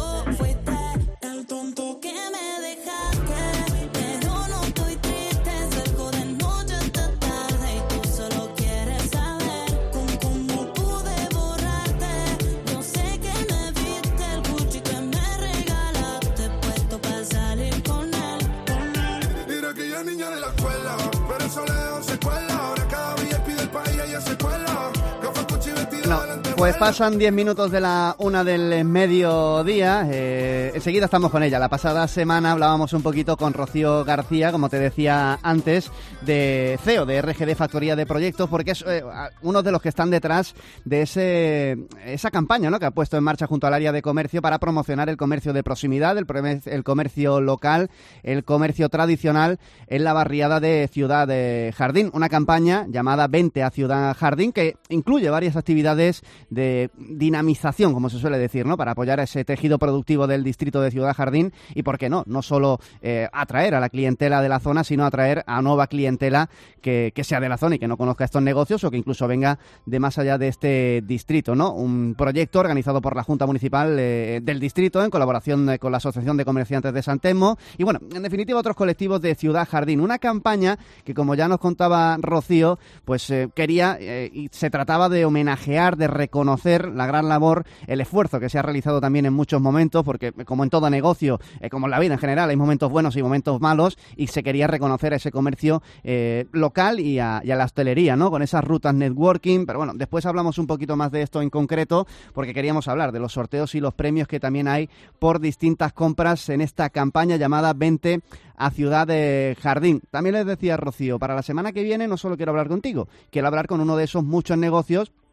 el tonto que me dejaste. Pero no estoy triste, salgo de noche hasta tarde y tú solo quieres saber cómo pude borrarte. Yo sé que me viste el Gucci que me regalaste, puesto para salir con él. Mira que ya niña de la escuela, pero eso le dejó secuela. Ahora cada día pide el país y ella se cuela. No, pues pasan 10 minutos de la 1 del mediodía. Enseguida estamos con ella. La pasada semana hablábamos un poquito con Rocío García, como te decía antes, de CEO de RGD Factoría de Proyectos, porque es uno de los que están detrás de esa campaña, ¿no?, que ha puesto en marcha junto al área de comercio para promocionar el comercio de proximidad, el comercio local, el comercio tradicional en la barriada de Ciudad Jardín. Una campaña llamada Vente a Ciudad Jardín, que incluye varias actividades de dinamización, como se suele decir, ¿no?, para apoyar ese tejido productivo del distrito de Ciudad Jardín y, ¿por qué no?, no solo atraer a la clientela de la zona, sino atraer a nueva clientela que sea de la zona y que no conozca estos negocios o que incluso venga de más allá de este distrito, ¿no? Un proyecto organizado por la Junta Municipal del distrito en colaboración con la Asociación de Comerciantes de San Telmo y, bueno, en definitiva, otros colectivos de Ciudad Jardín. Una campaña que, como ya nos contaba Rocío, pues quería y se trataba de homenajear, de reconocer la gran labor, el esfuerzo que se ha realizado también en muchos momentos, porque como en todo negocio, como en la vida en general, hay momentos buenos y momentos malos, y se quería reconocer a ese comercio local y a la hostelería, ¿no?, con esas rutas networking. Pero bueno, después hablamos un poquito más de esto en concreto, porque queríamos hablar de los sorteos y los premios que también hay por distintas compras en esta campaña llamada Vente a Ciudad Jardín. También les decía Rocío, para la semana que viene no solo quiero hablar contigo, quiero hablar con uno de esos muchos negocios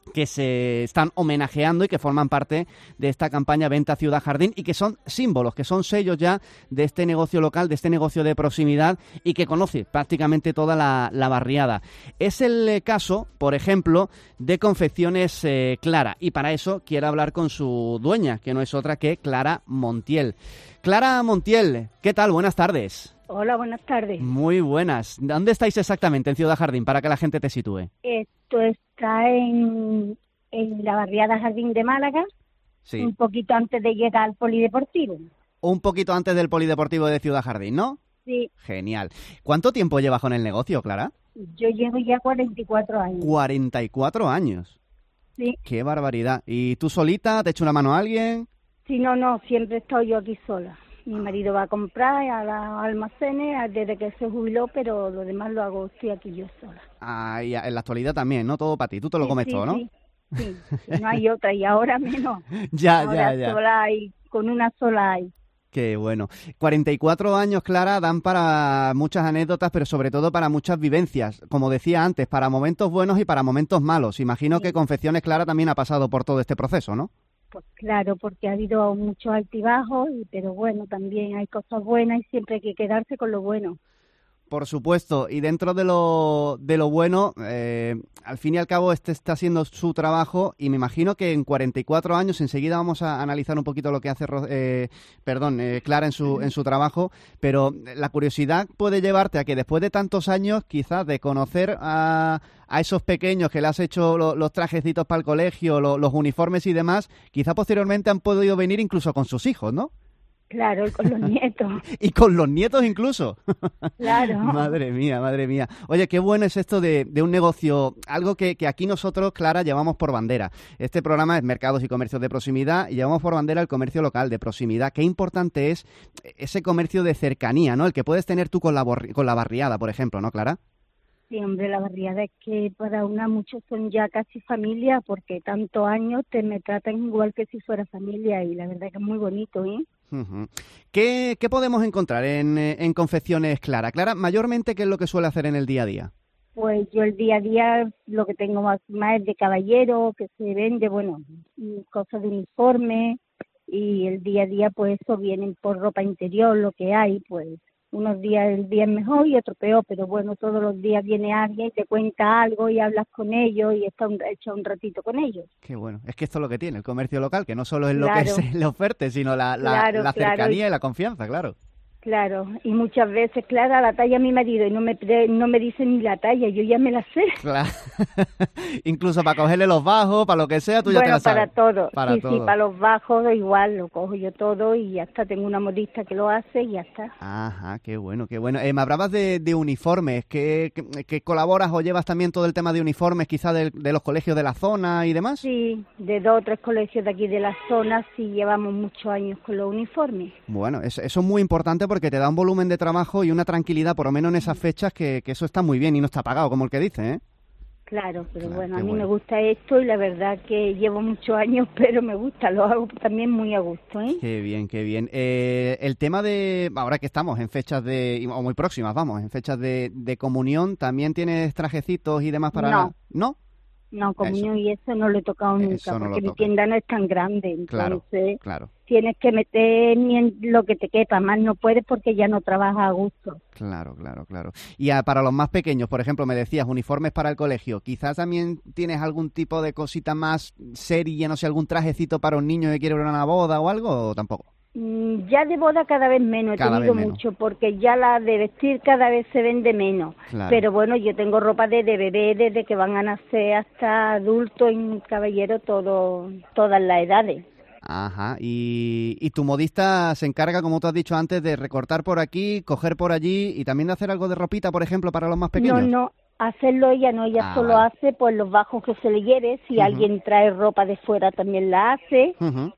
que se están homenajeando y que forman parte de esta campaña Venta Ciudad Jardín y que son símbolos, que son sellos ya de este negocio local, de este negocio de proximidad y que conoce prácticamente toda la barriada. Es el caso, por ejemplo, de Confecciones Clara, y para eso quiero hablar con su dueña, que no es otra que Clara Montiel. Clara Montiel, ¿qué tal? Buenas tardes. Hola, buenas tardes. Muy buenas. ¿Dónde estáis exactamente en Ciudad Jardín para que la gente te sitúe? Esto está en la barriada Jardín de Málaga, sí, un poquito antes de llegar al polideportivo. Un poquito antes del polideportivo de Ciudad Jardín, ¿no? Sí. Genial. ¿Cuánto tiempo llevas con el negocio, Clara? Yo llevo ya 44 años. 44 años. Sí. Qué barbaridad. ¿Y tú solita? ¿Te echa una mano a alguien? Sí, no, siempre estoy yo aquí sola. Mi marido va a comprar a los almacenes desde que se jubiló, pero lo demás lo hago, estoy aquí yo sola. Ah, y en la actualidad también, ¿no? Todo para ti. Tú te lo comes todo, ¿no? Sí, no hay otra, y ahora menos. Ya. Sola hay, con una sola hay. Qué bueno. 44 años, Clara, dan para muchas anécdotas, pero sobre todo para muchas vivencias. Como decía antes, para momentos buenos y para momentos malos. Imagino que Confecciones Clara también ha pasado por todo este proceso, ¿no? Pues claro, porque ha habido muchos altibajos, pero bueno, también hay cosas buenas y siempre hay que quedarse con lo bueno. Por supuesto, y dentro de lo bueno, al fin y al cabo este está haciendo su trabajo y me imagino que en 44 años, enseguida vamos a analizar un poquito lo que hace Clara en su trabajo, pero la curiosidad puede llevarte a que después de tantos años, quizás de conocer a esos pequeños que le has hecho los trajecitos para el colegio, los uniformes y demás, quizá posteriormente han podido venir incluso con sus hijos, ¿no? Claro, y con los nietos. Y con los nietos incluso. Claro. Madre mía. Oye, qué bueno es esto de un negocio, algo que aquí nosotros, Clara, llevamos por bandera. Este programa es Mercados y Comercios de Proximidad y llevamos por bandera el comercio local de proximidad. Qué importante es ese comercio de cercanía, ¿no? El que puedes tener tú con la barriada, por ejemplo, ¿no, Clara? Sí, hombre, la barriada es que para una muchos son ya casi familia, porque tantos años me tratan igual que si fuera familia y la verdad que es muy bonito, ¿eh? Uh-huh. ¿Qué podemos encontrar en Confecciones Clara? Clara, mayormente, ¿qué es lo que suele hacer en el día a día? Pues yo el día a día lo que tengo más es de caballero, que se vende, bueno, cosas de uniforme, y el día a día pues eso vienen por ropa interior, lo que hay, pues unos días el día es mejor y otro peor, pero bueno, todos los días viene alguien y te cuenta algo y hablas con ellos y echa un ratito con ellos. Qué bueno, es que esto es lo que tiene el comercio local, que no solo es lo que es el oferte, sino la cercanía y la confianza, claro. Claro, y muchas veces, Clara, la talla mi marido y no me dice ni la talla, yo ya me la sé. Claro. Incluso para cogerle los bajos, para lo que sea, tú ya te la sabes. Para todo. Sí, para los bajos igual, lo cojo yo todo y ya está, tengo una modista que lo hace y ya está. Ajá, qué bueno. Me hablabas de uniformes, ¿que colaboras o llevas también todo el tema de uniformes, quizás de los colegios de la zona y demás? Sí, de 2 o 3 colegios de aquí de la zona, sí llevamos muchos años con los uniformes. Bueno, eso es muy importante porque te da un volumen de trabajo y una tranquilidad, por lo menos en esas fechas, que eso está muy bien y no está pagado, como el que dice, ¿eh? Claro, pero bueno, a mí me gusta esto y la verdad que llevo muchos años, pero me gusta, lo hago también muy a gusto, ¿eh? Qué bien. El tema de, ahora que estamos en fechas o muy próximas, en fechas de comunión, ¿también tienes trajecitos y demás para...? ¿No? No, comunión y eso no lo he tocado nunca, porque mi tienda no es tan grande, entonces claro. Tienes que meter lo que te quepa, más no puedes porque ya no trabajas a gusto. Claro. Y para los más pequeños, por ejemplo, me decías, uniformes para el colegio, ¿quizás también tienes algún tipo de cosita más seria, no sé, algún trajecito para un niño que quiere ir a una boda o algo, o tampoco? Ya de boda cada vez menos, he tenido mucho, porque ya la de vestir cada vez se vende menos. Claro. Pero bueno, yo tengo ropa de bebé desde que van a nacer hasta adultos y caballero, todas las edades. Ajá, y tu modista se encarga, como tú has dicho antes, de recortar por aquí, coger por allí y también de hacer algo de ropita, por ejemplo, para los más pequeños. No, hacerlo ella no, ella solo hace pues los bajos que se le lleve, si alguien trae ropa de fuera también la hace.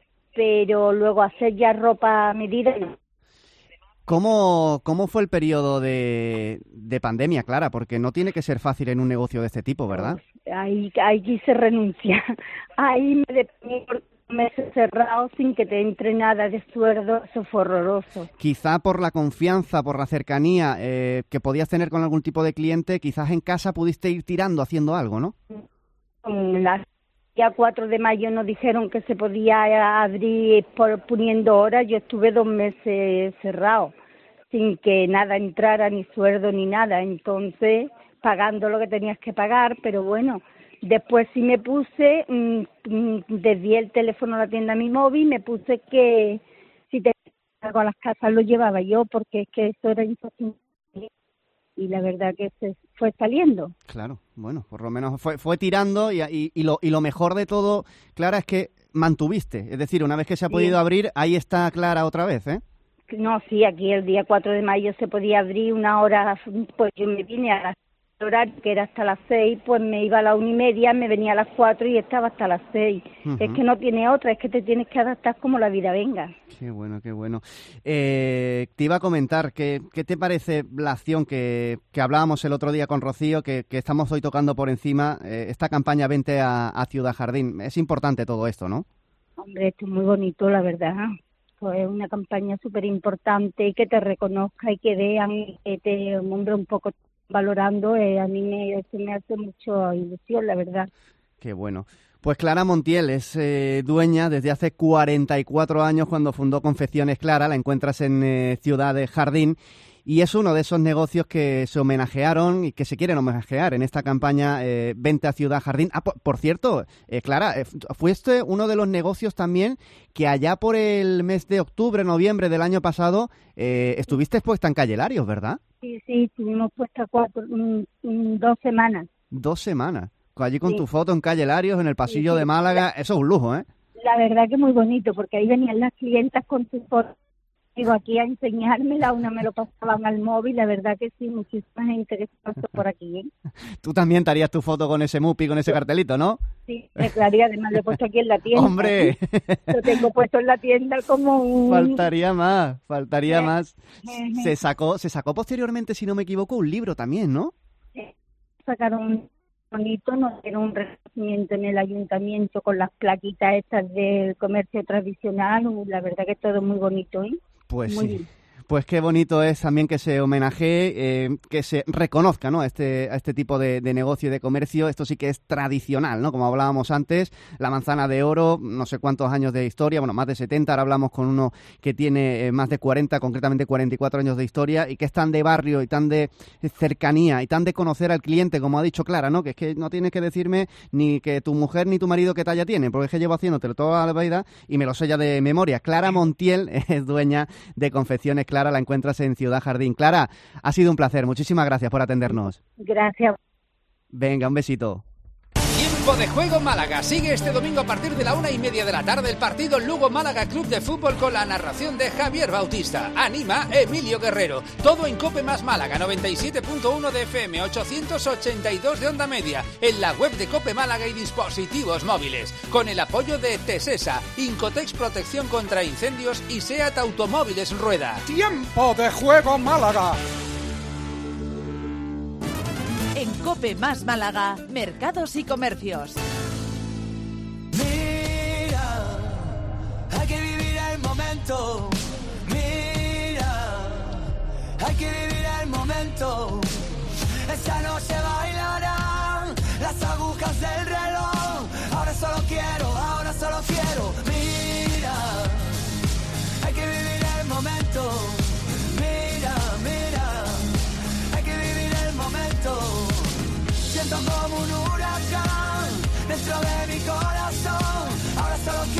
Pero luego hacer ya ropa a medida no. ¿Cómo fue el periodo de pandemia, Clara? Porque no tiene que ser fácil en un negocio de este tipo, ¿verdad? Ahí se renuncia. Ahí me deprimí por meses cerrados sin que te entre nada de sueldo, eso fue horroroso. Quizá por la confianza, por la cercanía que podías tener con algún tipo de cliente, quizás en casa pudiste ir tirando, haciendo algo, ¿no? día 4 de mayo nos dijeron que se podía abrir poniendo horas, yo estuve 2 meses cerrado, sin que nada entrara, ni sueldo ni nada, entonces pagando lo que tenías que pagar, pero bueno, después sí me puse, desvié el teléfono a la tienda a mi móvil, me puse que si te algo a las casas lo llevaba yo, porque es que eso era imposible. Y la verdad que se fue saliendo. Claro, bueno, por lo menos fue tirando y lo mejor de todo, Clara, es que mantuviste. Es decir, una vez que se ha podido abrir, ahí está Clara otra vez, ¿eh? No, sí, aquí el día 4 de mayo se podía abrir una hora, pues yo me vine a las horario que era hasta las 6, pues me iba a las 1:30, me venía a las 4 y estaba hasta las 6. Es que no tiene otra, es que te tienes que adaptar como la vida venga. Qué bueno, qué bueno. Te iba a comentar, ¿qué te parece la acción que hablábamos el otro día con Rocío, que estamos hoy tocando por encima, esta campaña Vente a Ciudad Jardín? Es importante todo esto, ¿no? Hombre, esto es muy bonito, la verdad. Pues es una campaña súper importante, que te reconozca y que vean, que te, hombre, un poco valorando, a mí me hace mucho ilusión, la verdad. Qué bueno. Pues Clara Montiel es dueña desde hace 44 años cuando fundó Confecciones Clara, la encuentras en Ciudad de Jardín, y es uno de esos negocios que se homenajearon y que se quieren homenajear en esta campaña Vente a Ciudad Jardín. Ah, por cierto, Clara, fuiste uno de los negocios también que allá por el mes de octubre, noviembre del año pasado, estuviste expuesta en Calle Larios, ¿verdad? Sí, estuvimos puestas 2 semanas. 2 semanas. Allí con tu foto en Calle Larios, en el pasillo de Málaga, eso es un lujo, ¿eh? La verdad que muy bonito, porque ahí venían las clientas con sus fotos, digo, aquí a enseñármela, una me lo pasaban al móvil, la verdad que sí, muchísima gente que pasó por aquí, ¿eh? Tú también te harías tu foto con ese mupi, con ese cartelito, ¿no? Sí, claro, además lo he puesto aquí en la tienda. ¡Hombre! Lo tengo puesto en la tienda como un... Faltaría más. Se sacó posteriormente, si no me equivoco, un libro también, ¿no? Sacaron bonito, nos dieron un reconocimiento en el ayuntamiento con las plaquitas estas del comercio tradicional, la verdad que todo muy bonito, ¿eh? Pues muy sí. bien. Pues qué bonito es también que se homenajee, que se reconozca, ¿no?, a este tipo de negocio y de comercio. Esto sí que es tradicional, ¿no? Como hablábamos antes, la manzana de oro, no sé cuántos años de historia, bueno, más de 70, ahora hablamos con uno que tiene más de 40, concretamente 44 años de historia, y que es tan de barrio y tan de cercanía y tan de conocer al cliente, como ha dicho Clara, ¿no? Que es que no tienes que decirme ni que tu mujer ni tu marido qué talla tienen, porque es que llevo haciéndotelo toda la vida y me lo sé ya de memoria. Clara Montiel es dueña de Confecciones Clara, la encuentras en Ciudad Jardín. Clara, ha sido un placer. Muchísimas gracias por atendernos. Gracias. Venga, un besito. Tiempo de Juego Málaga. Sigue este domingo a partir de la 1:30 de la tarde el partido Lugo-Málaga Club de Fútbol con la narración de Javier Bautista. Anima Emilio Guerrero. Todo en Cope Más Málaga, 97.1 de FM, 882 de onda media, en la web de Cope Málaga y dispositivos móviles. Con el apoyo de Tesesa, Incotex Protección contra Incendios y SEAT Automóviles Rueda. Tiempo de Juego Málaga. En Cope Más Málaga, mercados y comercios. Mira, hay que vivir el momento. Mira, hay que vivir el momento. Esta noche bailarán las agujas del reloj. Ahora solo quiero. Mira, hay que vivir el momento. Mira, hay que vivir el momento. Siento como un huracán dentro de mi corazón. Ahora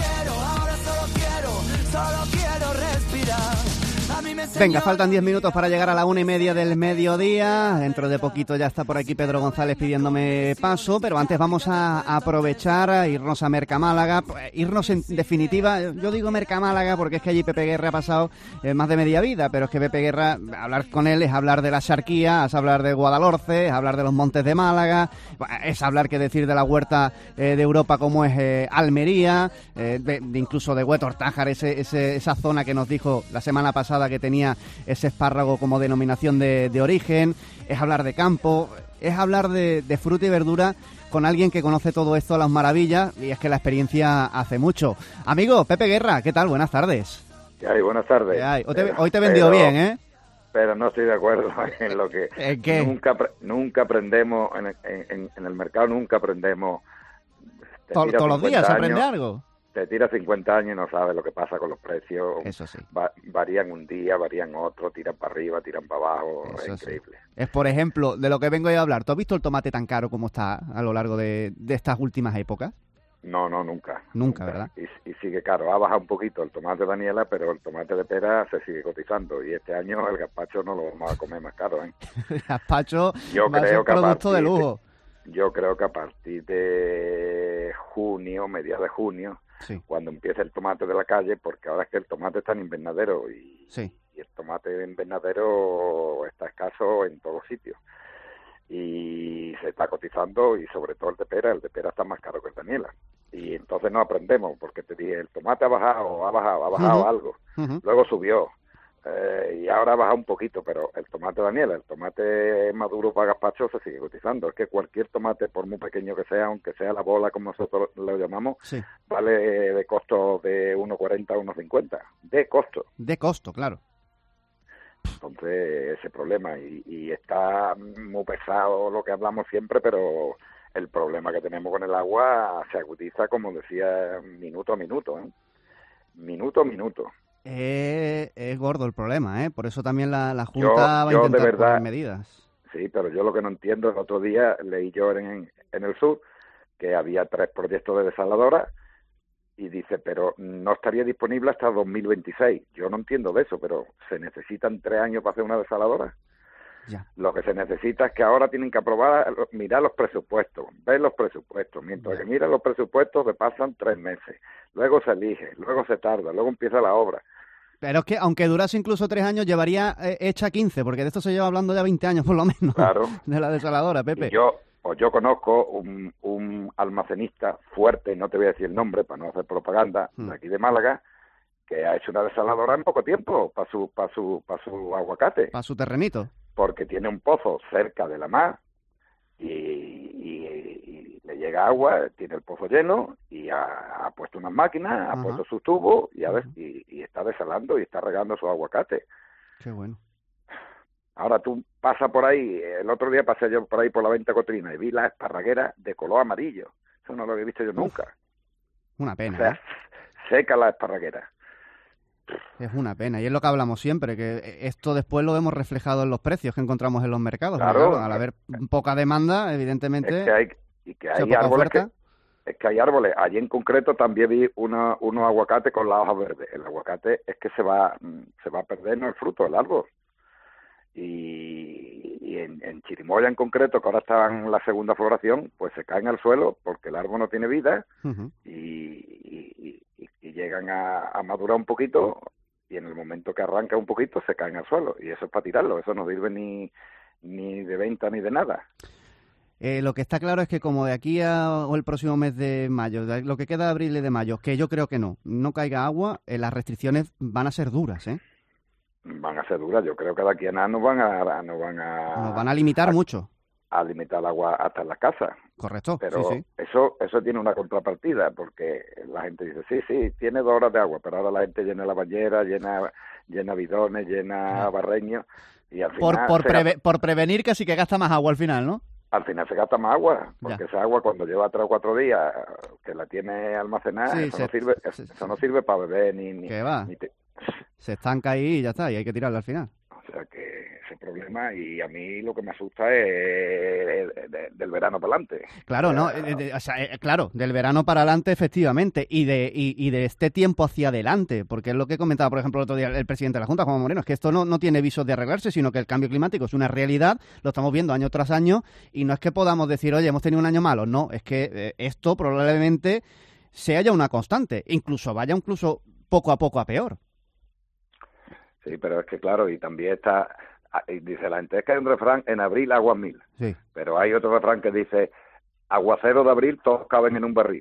solo quiero respirar. Venga, faltan 10 minutos para llegar a la 1:30 del mediodía. Dentro de poquito ya está por aquí Pedro González pidiéndome paso, pero antes vamos a aprovechar a irnos a Mercamálaga, irnos en definitiva, yo digo Mercamálaga porque es que allí Pepe Guerra ha pasado más de media vida, pero es que Pepe Guerra, hablar con él es hablar de la Xarquía, es hablar de Guadalhorce, es hablar de los Montes de Málaga, es hablar, que decir, de la huerta de Europa como es Almería, de incluso de Huetor-Tájar, esa zona que nos dijo la semana pasada que tenía ese espárrago como denominación de origen. Es hablar de campo, es hablar de fruta y verdura con alguien que conoce todo esto a las maravillas, y es que la experiencia hace mucho. Amigo, Pepe Guerra, ¿qué tal? Buenas tardes. ¿Qué hay? Buenas tardes. Hoy te he vendido bien, ¿eh? Pero no estoy de acuerdo en lo que... ¿En qué? Nunca aprendemos, en el mercado nunca aprendemos todos los días se aprende algo. Te tira 50 años y no sabes lo que pasa con los precios. Eso sí. Varían un día, varían otro, tiran para arriba, tiran para abajo. Eso es increíble. Sí. Es, por ejemplo, de lo que vengo yo a hablar. ¿Tú has visto el tomate tan caro como está a lo largo de estas últimas épocas? No, nunca. Nunca, ¿verdad? Y sigue caro. Ha bajado un poquito el tomate Daniela, pero el tomate de pera se sigue cotizando. Y este año el gazpacho no lo vamos a comer más caro, ¿eh? El gazpacho va a ser producto de lujo. Yo creo que a partir de junio, mediados de junio, cuando empiece el tomate de la calle, porque ahora es que el tomate está en invernadero y el tomate de invernadero está escaso en todos sitios. Y se está cotizando, y sobre todo el de pera está más caro que el Daniela. Y entonces no aprendemos, porque te dije, el tomate ha bajado algo, luego subió, y ahora ha bajado un poquito, pero el tomate Daniela, el tomate maduro para gazpacho se sigue cotizando. Es que cualquier tomate, por muy pequeño que sea, aunque sea la bola como nosotros lo llamamos, vale de costo de 1,40 a 1,50, de costo. De costo, claro. Entonces, ese problema, y está muy pesado lo que hablamos siempre, pero el problema que tenemos con el agua se agudiza, como decía, minuto a minuto, ¿eh? Minuto a minuto. Es gordo el problema, ¿eh? Por eso también la Junta va a intentar poner medidas. Sí, pero yo lo que no entiendo, el otro día leí yo en el sur que había 3 proyectos de desaladoras, y dice, pero no estaría disponible hasta 2026. Yo no entiendo de eso, pero ¿se necesitan 3 años para hacer una desaladora? Ya. Lo que se necesita es que ahora tienen que aprobar, mirar los presupuestos, ver los presupuestos. Mientras que miran los presupuestos, se pasan 3 meses. Luego se elige, luego se tarda, luego empieza la obra. Pero es que, aunque durase incluso 3 años, llevaría hecha 15, porque de esto se lleva hablando ya 20 años por lo menos. Claro. De la desaladora, Pepe. Y yo conozco un almacenista fuerte, no te voy a decir el nombre para no hacer propaganda, de aquí de Málaga, que ha hecho una desaladora en poco tiempo para su aguacate. Para su terrenito. Porque tiene un pozo cerca de la mar y le llega agua, tiene el pozo lleno y ha puesto unas máquinas, ha puesto sus tubos y está desalando y está regando su aguacate. Qué bueno. Ahora tú pasas por ahí, el otro día pasé yo por ahí por la Venta Cotrina y vi la esparraguera de color amarillo. Eso no lo había visto yo nunca. Una pena. O sea, seca la esparraguera. Es una pena, y es lo que hablamos siempre, que esto después lo vemos reflejado en los precios que encontramos en los mercados. Claro, al haber poca demanda, evidentemente, es que hay árboles. Allí en concreto también vi unos aguacates con las hojas verdes. El aguacate es que se va a perder, no el fruto, el árbol. Y en Chirimoya en concreto, que ahora está en la segunda floración, pues se caen al suelo porque el árbol no tiene vida y llegan a madurar un poquito, y en el momento que arranca un poquito se caen al suelo, y eso es para tirarlo, eso no sirve ni de venta ni de nada. Lo que está claro es que como de aquí o el próximo mes de mayo, lo que queda de abril y de mayo, que yo creo que no caiga agua, las restricciones van a ser duras, ¿eh? Van a ser duras. Yo creo que de aquí a nada nos van a limitar mucho. A limitar el agua hasta en las casas. Correcto. Pero sí. Eso tiene una contrapartida, porque la gente dice, sí, tiene 2 horas de agua, pero ahora la gente llena la bañera, llena bidones, llena barreños, y al final... Por prevenir que sí que gasta más agua al final, ¿no? Al final se gasta más agua, porque esa agua cuando lleva 3 o 4 días que la tiene almacenada, eso no sirve para beber ni... ¿Qué va? Se estanca ahí y ya está, y hay que tirarla al final. O sea que ese problema, y a mí lo que me asusta es del verano para adelante. Claro, claro, del verano para adelante efectivamente, y de este tiempo hacia adelante, porque es lo que comentaba, por ejemplo, el otro día el presidente de la Junta, Juan Moreno, es que esto no tiene visos de arreglarse, sino que el cambio climático es una realidad, lo estamos viendo año tras año, y no es que podamos decir, oye, hemos tenido un año malo, no, es que esto probablemente se haya una constante, vaya poco a poco a peor. Sí, pero es que claro, y también está, y dice la gente, es que hay un refrán, en abril aguas 1000, sí. Pero hay otro refrán que dice, aguacero de abril, todos caben en un barril.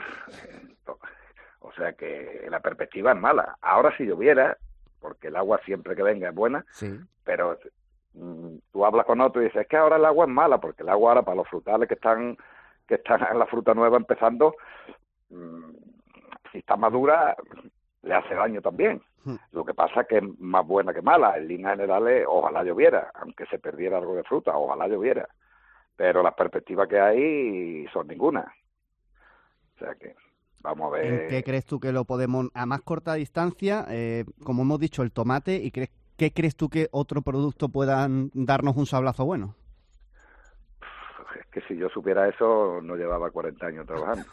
O sea que la perspectiva es mala. Ahora si lloviera, porque el agua siempre que venga es buena, sí. Pero tú hablas con otro y dices, es que ahora el agua es mala, porque el agua ahora para los frutales que están en la fruta nueva empezando, si está madura, le hace daño también. Lo que pasa es que es más buena que mala. En líneas generales, ojalá lloviera, aunque se perdiera algo de fruta, ojalá lloviera. Pero las perspectivas que hay son ninguna. O sea que vamos a ver. ¿En qué crees tú que lo podemos, a más corta distancia, como hemos dicho, el tomate, y qué crees tú que otro producto puedan darnos un sablazo bueno? Es que si yo supiera eso, no llevaba 40 años trabajando.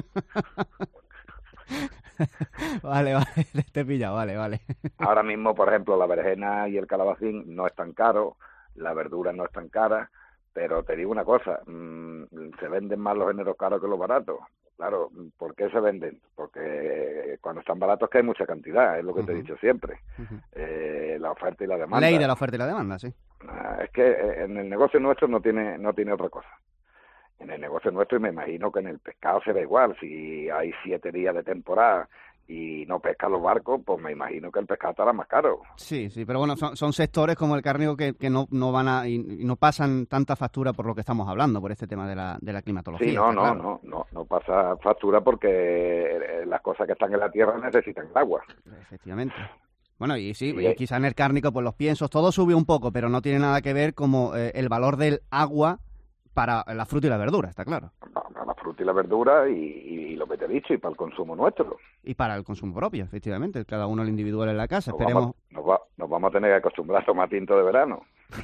Vale, te he pillado, vale. Ahora mismo, por ejemplo, la berenjena y el calabacín no es tan caro, la verdura no es tan cara, pero te digo una cosa, se venden más los géneros caros que los baratos. Claro, ¿por qué se venden? Porque cuando están baratos es que hay mucha cantidad, es lo que te he dicho siempre. La oferta y la demanda. Ley de la oferta y la demanda, sí. Es que en el negocio nuestro no tiene otra cosa. En el negocio nuestro, y me imagino que en el pescado será igual. Si hay 7 días de temporada y no pescan los barcos, pues me imagino que el pescado estará más caro. Sí, pero bueno, son sectores como el cárnico que no van a y no pasan tanta factura por lo que estamos hablando, por este tema de la climatología. Sí, no pasa factura porque las cosas que están en la tierra necesitan agua. Efectivamente. Bueno, y sí, y quizá en el cárnico, pues los piensos, todo subió un poco, pero no tiene nada que ver como el valor del agua para la fruta y la verdura, está claro. Para la fruta y la verdura y lo que te he dicho, y para el consumo nuestro. Y para el consumo propio, efectivamente, cada uno el individual en la casa. Nos vamos a tener que acostumbrar a tomar tinto de verano.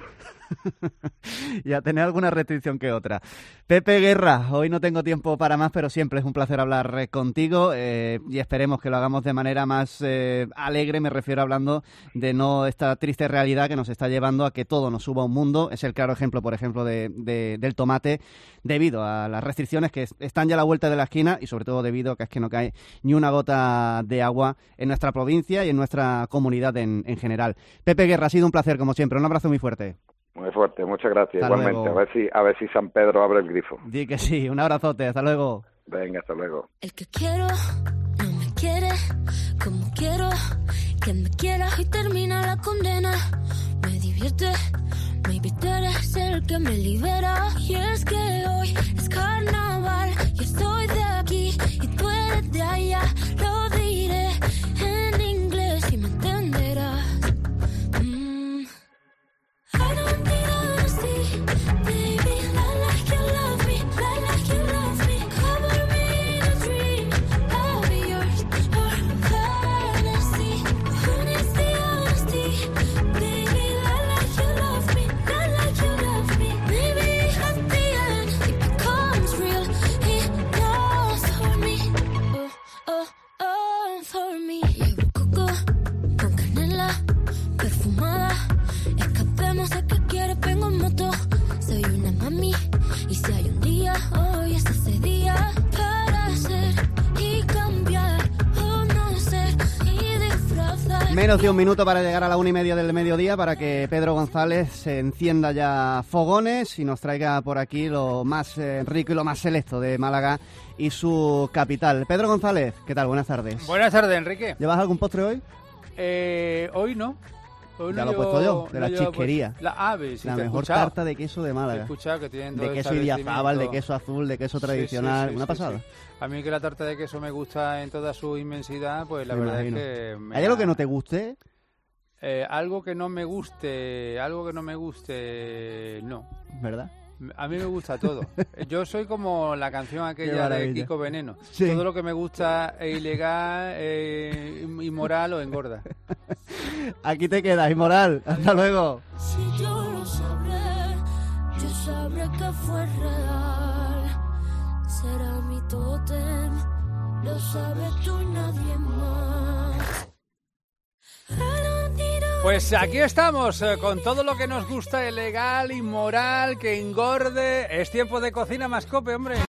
Y a tener alguna restricción que otra. Pepe Guerra, hoy no tengo tiempo para más, pero siempre es un placer hablar contigo y esperemos que lo hagamos de manera más alegre, me refiero hablando de no esta triste realidad que nos está llevando a que todo nos suba a un mundo. Es el claro ejemplo, por ejemplo, del tomate, debido a las restricciones que están ya a la vuelta de la esquina y sobre todo debido a que es que no cae ni una gota de agua en nuestra provincia y en nuestra comunidad en general. Pepe Guerra, ha sido un placer como siempre, un abrazo muy fuerte. Muy fuerte, muchas gracias. Hasta igualmente, luego. a ver si San Pedro abre el grifo. Di que sí, un abrazote, hasta luego. Venga, hasta luego. El que quiero no me quiere como quiero que me quiera y termina la condena. Me divierte, maybe tú eres el que me libera. Y es que hoy es carnaval y estoy de aquí y tú eres de allá. Lo diré en inglés y me entenderás. I don't need honesty, baby. Lie like you love me, lie like you love me. Cover me in a dream, I'll be yours, your fantasy. Who needs the honesty, baby? Lie like you love me, lie like you love me. Maybe at the end it becomes real. It knows for me, for me. Llevo coco con canela perfumada. Escapemos a que quieres, vengo en moto. Soy una mami y si hay un día, hoy es ese día para ser y cambiar o no ser y disfrazar. Menos de un minuto para llegar a la 1:30 del mediodía para que Pedro González se encienda ya fogones y nos traiga por aquí lo más rico y lo más selecto de Málaga y su capital. Pedro González, ¿qué tal? Buenas tardes. Buenas tardes, Enrique. ¿Llevas algún postre hoy? Hoy no. Ya lo he puesto yo, de la chisquería. La ave, sí, la mejor tarta de queso de Málaga. He escuchado que tienen todo de queso idiazábal, de queso azul, de queso tradicional. Sí, ¿Una pasada? Sí. A mí que la tarta de queso me gusta en toda su inmensidad, pues la verdad es que... ¿Hay algo que no te guste? Algo que no me guste, no. ¿Verdad? A mí me gusta todo. Yo soy como la canción aquella de Kiko Veneno. Sí. Todo lo que me gusta es ilegal, inmoral o engorda. Aquí te quedas, inmoral. Hasta luego. Si yo lo sabré, yo sabré que fue real. Será mi tótem, lo sabes tú y nadie más. Pues aquí estamos, con todo lo que nos gusta, ilegal, inmoral, que engorde. Es tiempo de Cocina Más Cope, hombre.